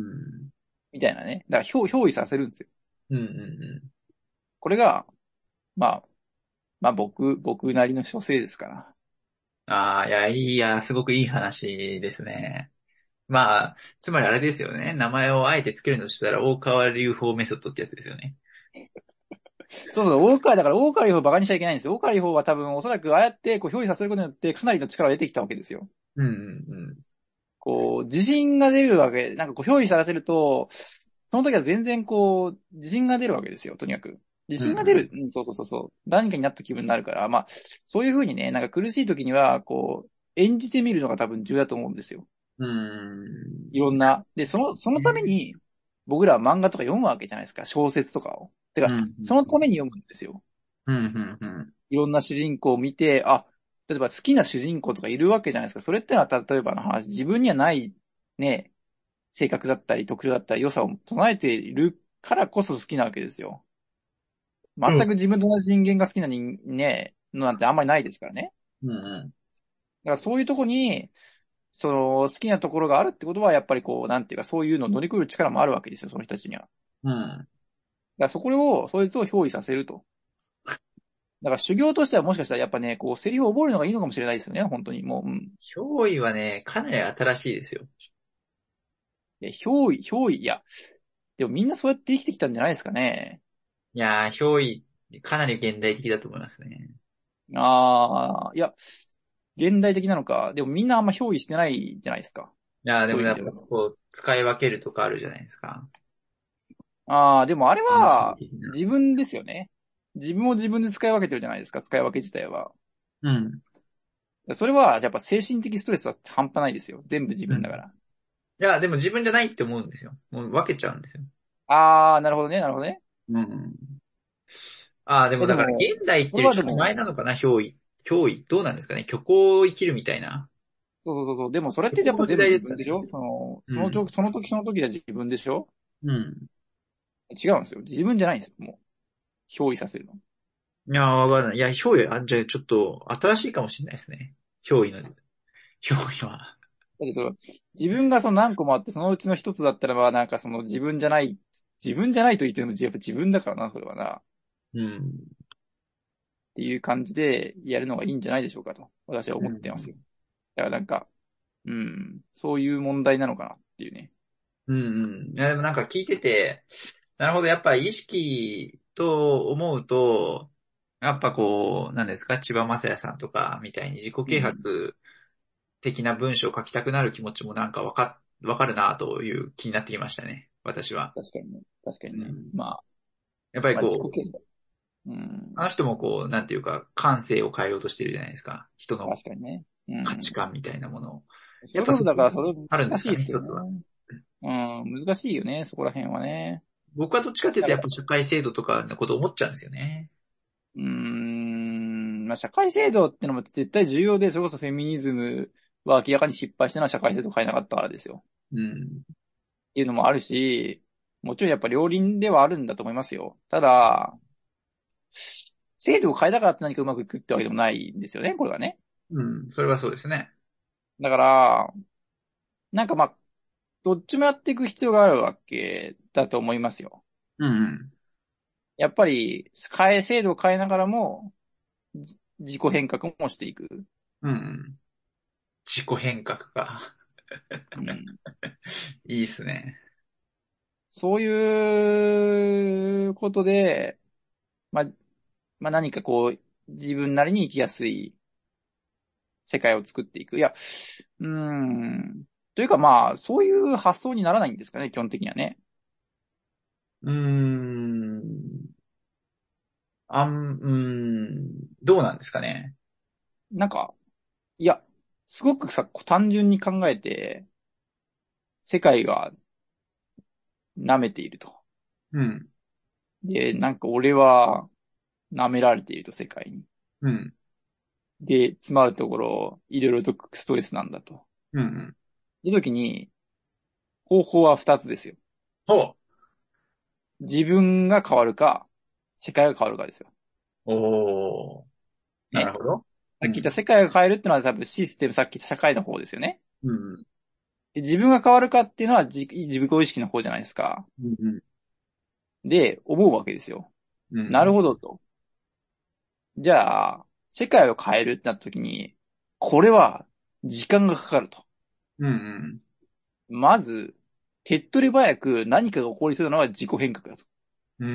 みたいなね。だから憑依させるんですよ。 うんうんこれが、まあ、僕なりの処世ですから。 うん。ああ、いや、すごくいい話ですね。まあ、つまりあれですよね。名前をあえてつけるのとしたら、大川隆法メソッドってやつですよね。 そうそう、だから大川隆法をバカにしちゃいけないんですよ。大川隆法は多分おそらくああやってこう憑依させることによってかなりの力が出てきたわけですよ。 うんうんこう、自信が出るわけ、なんかこう、憑依させると、その時は全然こう、自信が出るわけですよ、とにかく。自うん。うん信が出る。うん、そうそうそうそう。何かになった気分になるから、まあ、そういうふうにね、なんか苦しい時には、こう、演じてみるのが多分重要だと思うんですよ。 うん。 いろんな。で、そのためね。 に、僕らは漫画とか読むわけじゃないですか、小説とかを。てか、 うん。 そのために読むんですよ。 うん。うん。うん。 いろんな主人公を見て、例えば好きな主人公とかいるわけじゃないですか。それってのは、例えばの話、自分にはない、ね、性格だったり、特徴だったり、良さを備えているからこそ好きなわけですよ。全く自分と同じ人間が好きなのなんてあんまりないですからね。 うん。 だからそういうとこに、その、好きなところがあるってことは、やっぱりこう、なんていうか、そういうのを乗り越える力もあるわけですよ、その人たちには。だかうん。 らそいつを憑依させると。だから修行としてはもしかしたらやっぱね、こう、セリフを覚えるのがいいのかもしれないですよね、本当に。もう、うん。 憑依はね、かなり新しいですよ。 憑依、いや、でもみんなそうやって生きてきたんじゃないですかね。 いやー、憑依、かなり現代的だと思いますね。 いや、現代的なのか。でもみんなあんま憑依してないじゃないですか。 いやー、でもやっぱそういう意味では。 こう、使い分けるとかあるじゃないですか。 でもあれは、 的な。 自分ですよね。自分を自分で使い分けてるじゃないですか、使い分け自体は。 うん。 それは、やっぱ精神的ストレスは半端ないですよ。全部自うん。 分だから。 いや、でも自分じゃないって思うんですよ。もう分けちゃうんですよ。 なるほどね、なるほどね。 うん。ああ、でもだからでも、 現代ってそいうよりちょっと前れはでも、 なのかな、憑依。憑依、どうなんですかね。虚構を生きるみたいな。 そうそうそうそう。でもそれって虚構の時やっぱ全部代ですかね。 自分でしょうん。 その時その時で自分でしょうん。 違うんですよ。自分じゃないんですよ。もう、憑依させるの。 いやー、わかんない。いや、憑依、じゃあちょっと新しいかもしれないですね。憑依の、憑依は。 だって自分がその何個もあって、そのうちの一つだったらば、なんかその自分じゃないと言ってもやっぱ自分だからな、それはな。 うん。 っていう感じでやるのがいいんじゃないでしょうかと、私はう思ってますよ。 ん。 だからなんか、そういう問題なのかなっていうね。 うんうん。いや、でもなんか聞いてて、なるほど、やっぱ意識と思うと、やっぱこう、なんですか、千葉雅也さんとかみたいに自己啓うん。 発的な文章を書きたくなる気持ちもなんかわかるなという気になってきましたね。私は。 確かにね。確かにね。 うん。 まあ、 やっぱり自己こう、 啓発。うん。 あの人もこう、なんていうか、感性を変えようとしてるじゃないですか。人の確かにね。う価値ん。 観みたいなものを。 それこそ、 やっぱそこだから、それあるんですかね、 難しいですよ一つは。 ね。うん。難しいよね、そこら辺はね。 僕はどっちかというと、 だから、 やっぱ社会制度とかのこと思っちゃうんですよね。 まあ、社会制度ってのも絶対重要で、それこそフェミニズムは明らかに失敗したのは社会制度を変えなかったからですよ。 うん。 っていうのもあるし、もちろんやっぱ両輪ではあるんだと思いますよ。ただ、制度を変えたからって何かうまくいくってわけでもないんですよね、これはね。 うん。それはそうですね。 だから、なんかまあ、どっちもやっていく必要があるわけだと思いますよ。 うん。 やっぱり、制度を変えながらも、自己変革もしていく。 うん。自己変革か。 うん。 いいっすね。 そういうことで、まあ、何かこう、自分なりに生きやすい世界を作っていく。いや、うーん。というかそういう発想にならないんですかね、基本的にはね。 うーん。どうなんですかね。 なんか、いや、すごくさ、単純に考えて、世界が舐めていると。 うん。 で、なんか俺は舐められていると、世界に。 うん。 で、詰まるところ、いろいろとストレスなんだと。 うん。うん。 いう時に、方法は二つですよ。 ほ自分が変わるか、世界が変わるかですよ。 う。おー。なるね。 ほど。 さっき言ったうん。 世界が変えるっていうのは多分システム、さっき言った社会の方ですよね。 うん。 で自分が変わるかっていうのは自己意識の方じゃないですか。 うん。うん。 で、思うわけですよ。なるうん。 ほどと。じゃあ、世界を変えるってなった時に、これは時間がかかると。 うん。 まず、手っ取り早く何かが起こりそうなのは自己変革だと。 うん。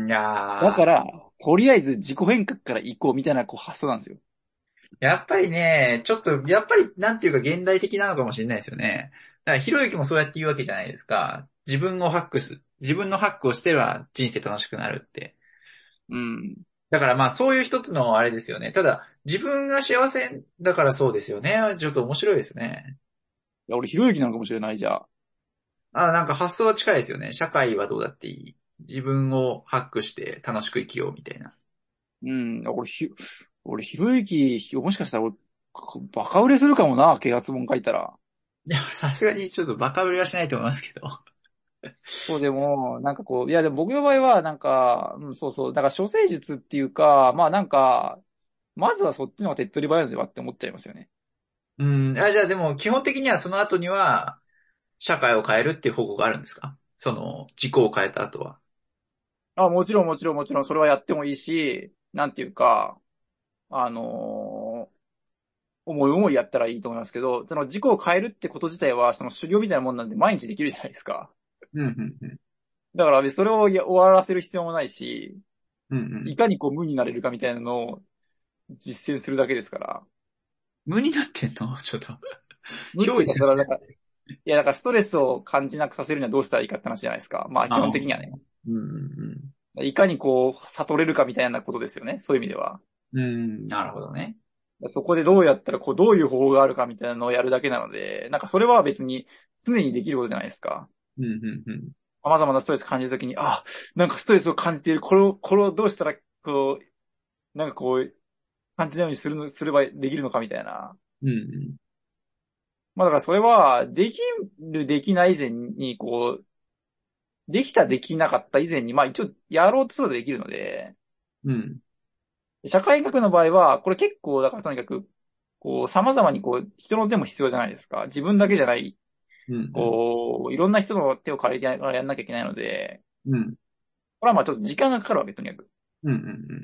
いやー。 だから、とりあえず自己変革から行こうみたいな発想なんですよ。 やっぱりね、ちょっと、やっぱり、なんていうか現代的なのかもしれないですよね。だから、ひろゆきもそうやって言うわけじゃないですか。自分のハックをしては人生楽しくなるって。 うん。いだからまあ、そういう一つのあれですよね。ただ、自分が幸せだからそうですよね。ちょっと面白いですね。 や、俺、ひろゆきなのかもしれない、じゃあ。 なんか発想は近いですよね。社会はどうだっていい。自分をハックして楽しく生きようみたいな。 うん。俺、ひろゆき、もしかしたら俺、バカ売れするかもな、啓発本書いたら。 いや、さすがにちょっとバカ売れはしないと思いますけど。 そうでも、なんかこう、いやでも僕の場合は、なんか、うん、そうそう、だから処世術っていうか、なんか、まずはそっちの方が手っ取り早いのではって思っちゃいますよね。 うん。じゃあでも基本的にはその後には、社会を変えるっていう方向があるんですか？その、自己を変えた後は。 あ、もちろんもちろんもちろん、それはやってもいいし、なんていうか、あのー思い思いやったらいいと思いますけど、その自己を変えるってこと自体は、その修行みたいなもんなんで毎日できるじゃないですか。 うん、うん、うん。 だから別にそれを終わらせる必要もないし、 うん、うん。 いかにこう無になれるかみたいなのを実践するだけですから。 無になってんのちょっと。 無っていうか、 憑依するじゃん。 だからストレスを感じなくさせるにはどうしたらいいかって話じゃないですか。基ああ。 本的にはね。 うん、うん、 いかにこう、悟れるかみたいなことですよね。そういう意味では。 うん。うん、なるほどね。 そこでどうやったら、こう、どういう方法があるかみたいなのをやるだけなので、なんかそれは別に常にできることじゃないですか。 うん、うん、うん。 様々なストレス感じるときに、なんかストレスを感じている。これをどうしたら、こう、なんかこう、感じないようにすればできるのかみたいな。 うん、うん。 だからそれは、できる、できない以前に、こう、できた、できなかった以前に、一応、やろうとすればできるので、 うん、 社会学の場合は、これ結構、だからとにかく、こう、様々にこう、人の手も必要じゃないですか。自分だけじゃない、 うん、 こう、いろんな人の手を借りてやらなきゃいけないので、 うん。 これはちょっと時間がかかるわけ、とにかく。 うん、うん、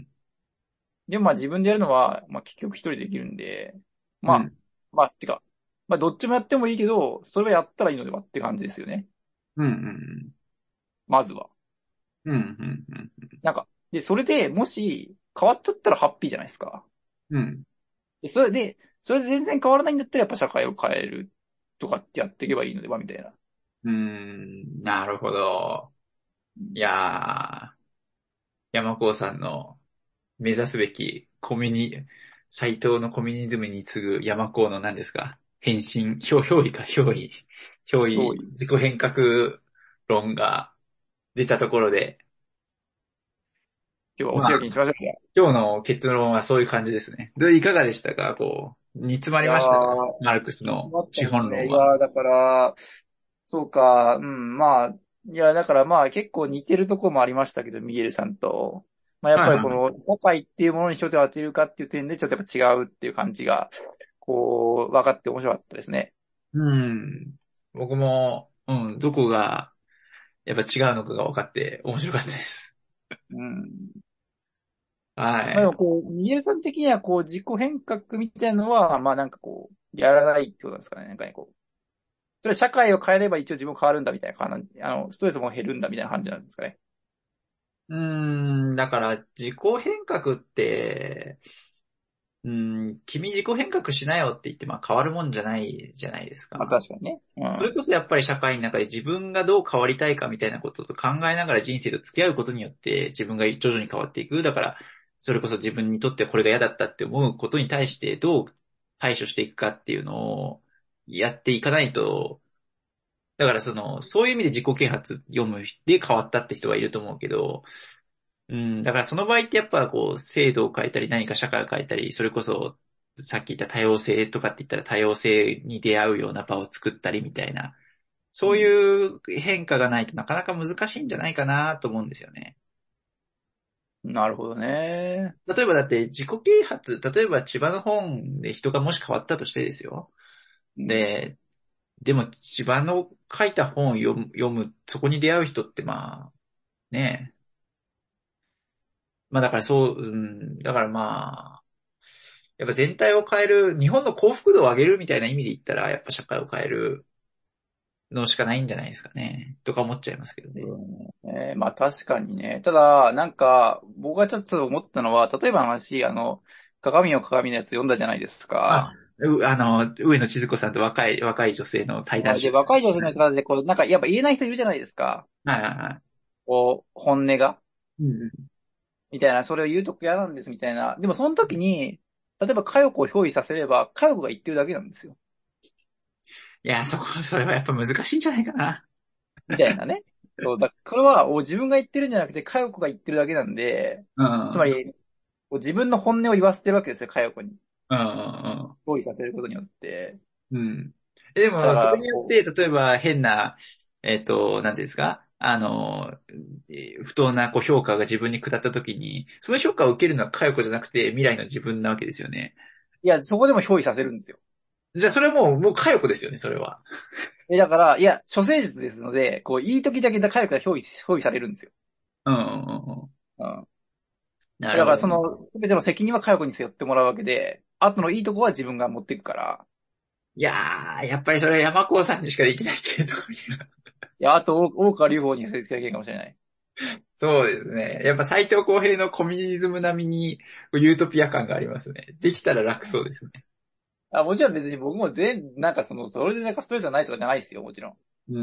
でも自分でやるのは、結局一人でできるんで、 うん。うん、 てか、どっちもやってもいいけど、それはやったらいいのではって感じですよね。 うん、うん。 まずは。 うん、うん、うん。 なんか、で、それでもし変わっちゃったらハッピーじゃないですか。 うん、 で、それで全然変わらないんだったらやっぱ社会を変えるとかってやっていけばいいのではみたいな。 うん。なるほど。いうん。 やー、山高さんの目指すべき斎藤のコミュニズムに次ぐ山高の何ですか？憑依か、憑依。憑依、 脅威。 自己変革論が出たところで、 今日はおまあ、 仕置きにしましょうか。 今日の結論はそういう感じですね。いかがでしたか？こう、煮詰まいやりましたか？ ー、 マルクス煮詰まったの資ですね。 本論は。 だから、そうか、うん、だから結構似てるところもありましたけど、ミゲルさんと。やっぱりこはいはい。 の社会っていうものに焦点を当てるかっていう点でちょっとやっぱ違うっていう感じが、こう、分かって面白かったですね。 うん。僕も、どこがやっぱ違うのかが分かって面白かったです。 うん。 はい。 でもこう、ミゲルさん的にはこう、自己変革みたいなのは、なんかこう、やらないってことなんですかね。なんかね、こう。 それは社会を変えれば一応自分も変わるんだみたいな感じ、ストレスも減るんだみたいな感じなんですかね。 だから自己変革って、君自己変革しなよって言って、まあ変わるもんじゃないじゃないですまあか。 確かにね。うん。 それこそやっぱり社会の中で自分がどう変わりたいかみたいなことと考えながら人生と付き合うことによって自分が徐々に変わっていく。だから、それこそ自分にとってこれが嫌だったって思うことに対してどう対処していくかっていうのをやっていかないと、だからそういう意味で自己啓発読むで変わったって人はいると思うけど、だからその場合ってやっぱこう制度を変えたり何か社会を変えたり、それこそさっき言った多様性とかって言ったら多様性に出会うような場を作ったりみたいな、そういう変化がないとなかなか難しいんじゃないかなと思うんですよね。 なるほどね。 例えばだって自己啓発、例えば千葉の本で人がもし変わったとしてですよ。 うん。 で、でも千葉の書いた本を読む、そこに出会う人ってまあ、ね、まあだからだからまあ、やっぱ全体を変える、日本の幸福度を上げるみたいな意味で言ったら、やっぱ社会を変えるのしかないんじゃないですかね。とか思っちゃいますけどね。 まあ確かにね。ただ、なんか、僕がちょっと思ったのは、例えばの話、鏡よ鏡のやつ読んだじゃないですあ、 か。 上野千鶴子さんと若い女性の対談集。 で、若い女性の方で、こう、なんか、やっぱ言えない人いるじゃないですか。 はいはいはい。 こう、本音が。 うんうん。 みたいな、それを言うと嫌なんです、みたいな。でも、その時に、例えば、佳代子を憑依させれば、佳代子が言ってるだけなんですよ。 いや、それはやっぱ難しいんじゃないかな。 みたいなね。そう、これは、自分が言ってるんじゃなくて、佳代子が言ってるだけなんで、 うん。 つまり、自分の本音を言わせてるわけですよ、佳代子に。 うんうん憑依させることによって。 うん。うん。でも、それだから、 によって、例えば変な、なんていうんですか不当な評価が自分に下った時に、その評価を受けるのは佳代子じゃなくて未来の自分なわけですよね。 いや、そこでも憑依させるんですよ。 じゃあそれはもう佳代子ですよね、それは。 だから、いや、処世術ですので、いい時だけ佳代子が憑依されるんですよ。 うんうんうん。 うん。だから、 なるほどね。 すべての責任は佳代子に背負ってもらうわけで、後のいいとこは自分が持っていくから、 いやー、やっぱりそれは山子さんにしかできないっていうところには。 いや、あと、大川隆法に背付けなきゃいけないかもしれない。 そうですね。やっぱ斎藤浩平のコミュニズム並みにユートピア感がありますね。できたら楽そうですね。 もちろん別に僕もなんかそれでなんかストレスがないとかじゃないですよ、もちろん。 うん。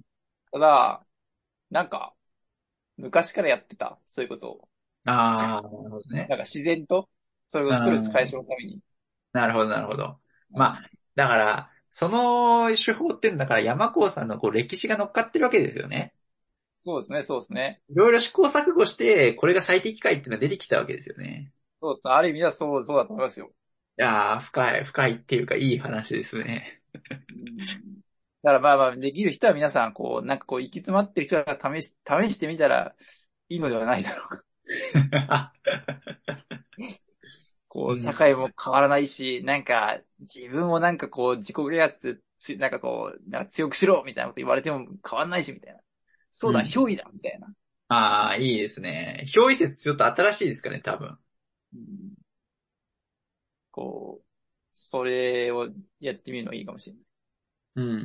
ただ、なんか、昔からやってた、そういうことを。 あー、なるほどね。 なんか自然と、それをうストレス解ん。 消のために。 なるほど、なるほど。まあ、 うん。 だから、その手法っていうんだから山子さんの歴史が乗っかってるわけですよね。 そうですね、そうですね。 いろいろ試行錯誤して、これが最適解っていうのが出てきたわけですよね。 そうですね。ある意味ではそうだと思いますよ。 いやー、深いっていうかいい話ですね。 うん。だからまあまあ、できる人は皆さん、なんか行き詰まってる人は試してみたらいいのではないだろうか。社うん。 会も変わらないし、なんか、自分をなんか自己啓発なんかなんか強くしろみたいなこと言われても変わんないし、みたいな。そうだ、 うん。 憑依だみたいな。 ああ、いいですね。表意説ちょっと新しいですかね、多分。 うん、こう、それをやってみるのがいいかもしれない。 うんうん。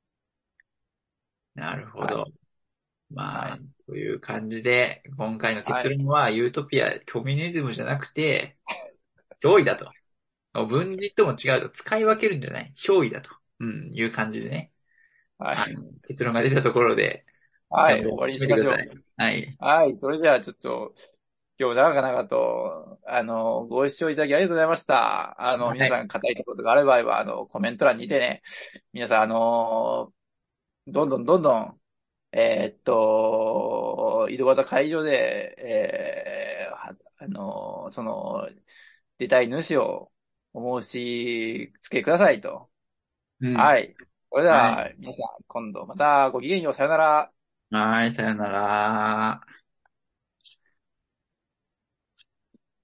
なるほはい。 ど。まあ、 はい。 という感じで、今回のはい。 結論はユートピア、コミュニズムじゃなくて、脅威だと。分離とも違うと使い分けるんじゃない。憑依だと。いう感じでね。 はい。 結論が出たところで、 はい。終わりに締めてください。 しましょう。 はい。 はい。それじゃあちょっと、今日長々と、ご視聴いただきありがとうございました。皆はい。 さん語りたいことがあれば、コメント欄にてね、皆さん、どんどんどんどん、井戸端会場で、出たい主をお申し付けくださいと。 うん。 はい。それではい。 は、皆さん、今度またごきげんよう、さよなら。 はい、さよなら。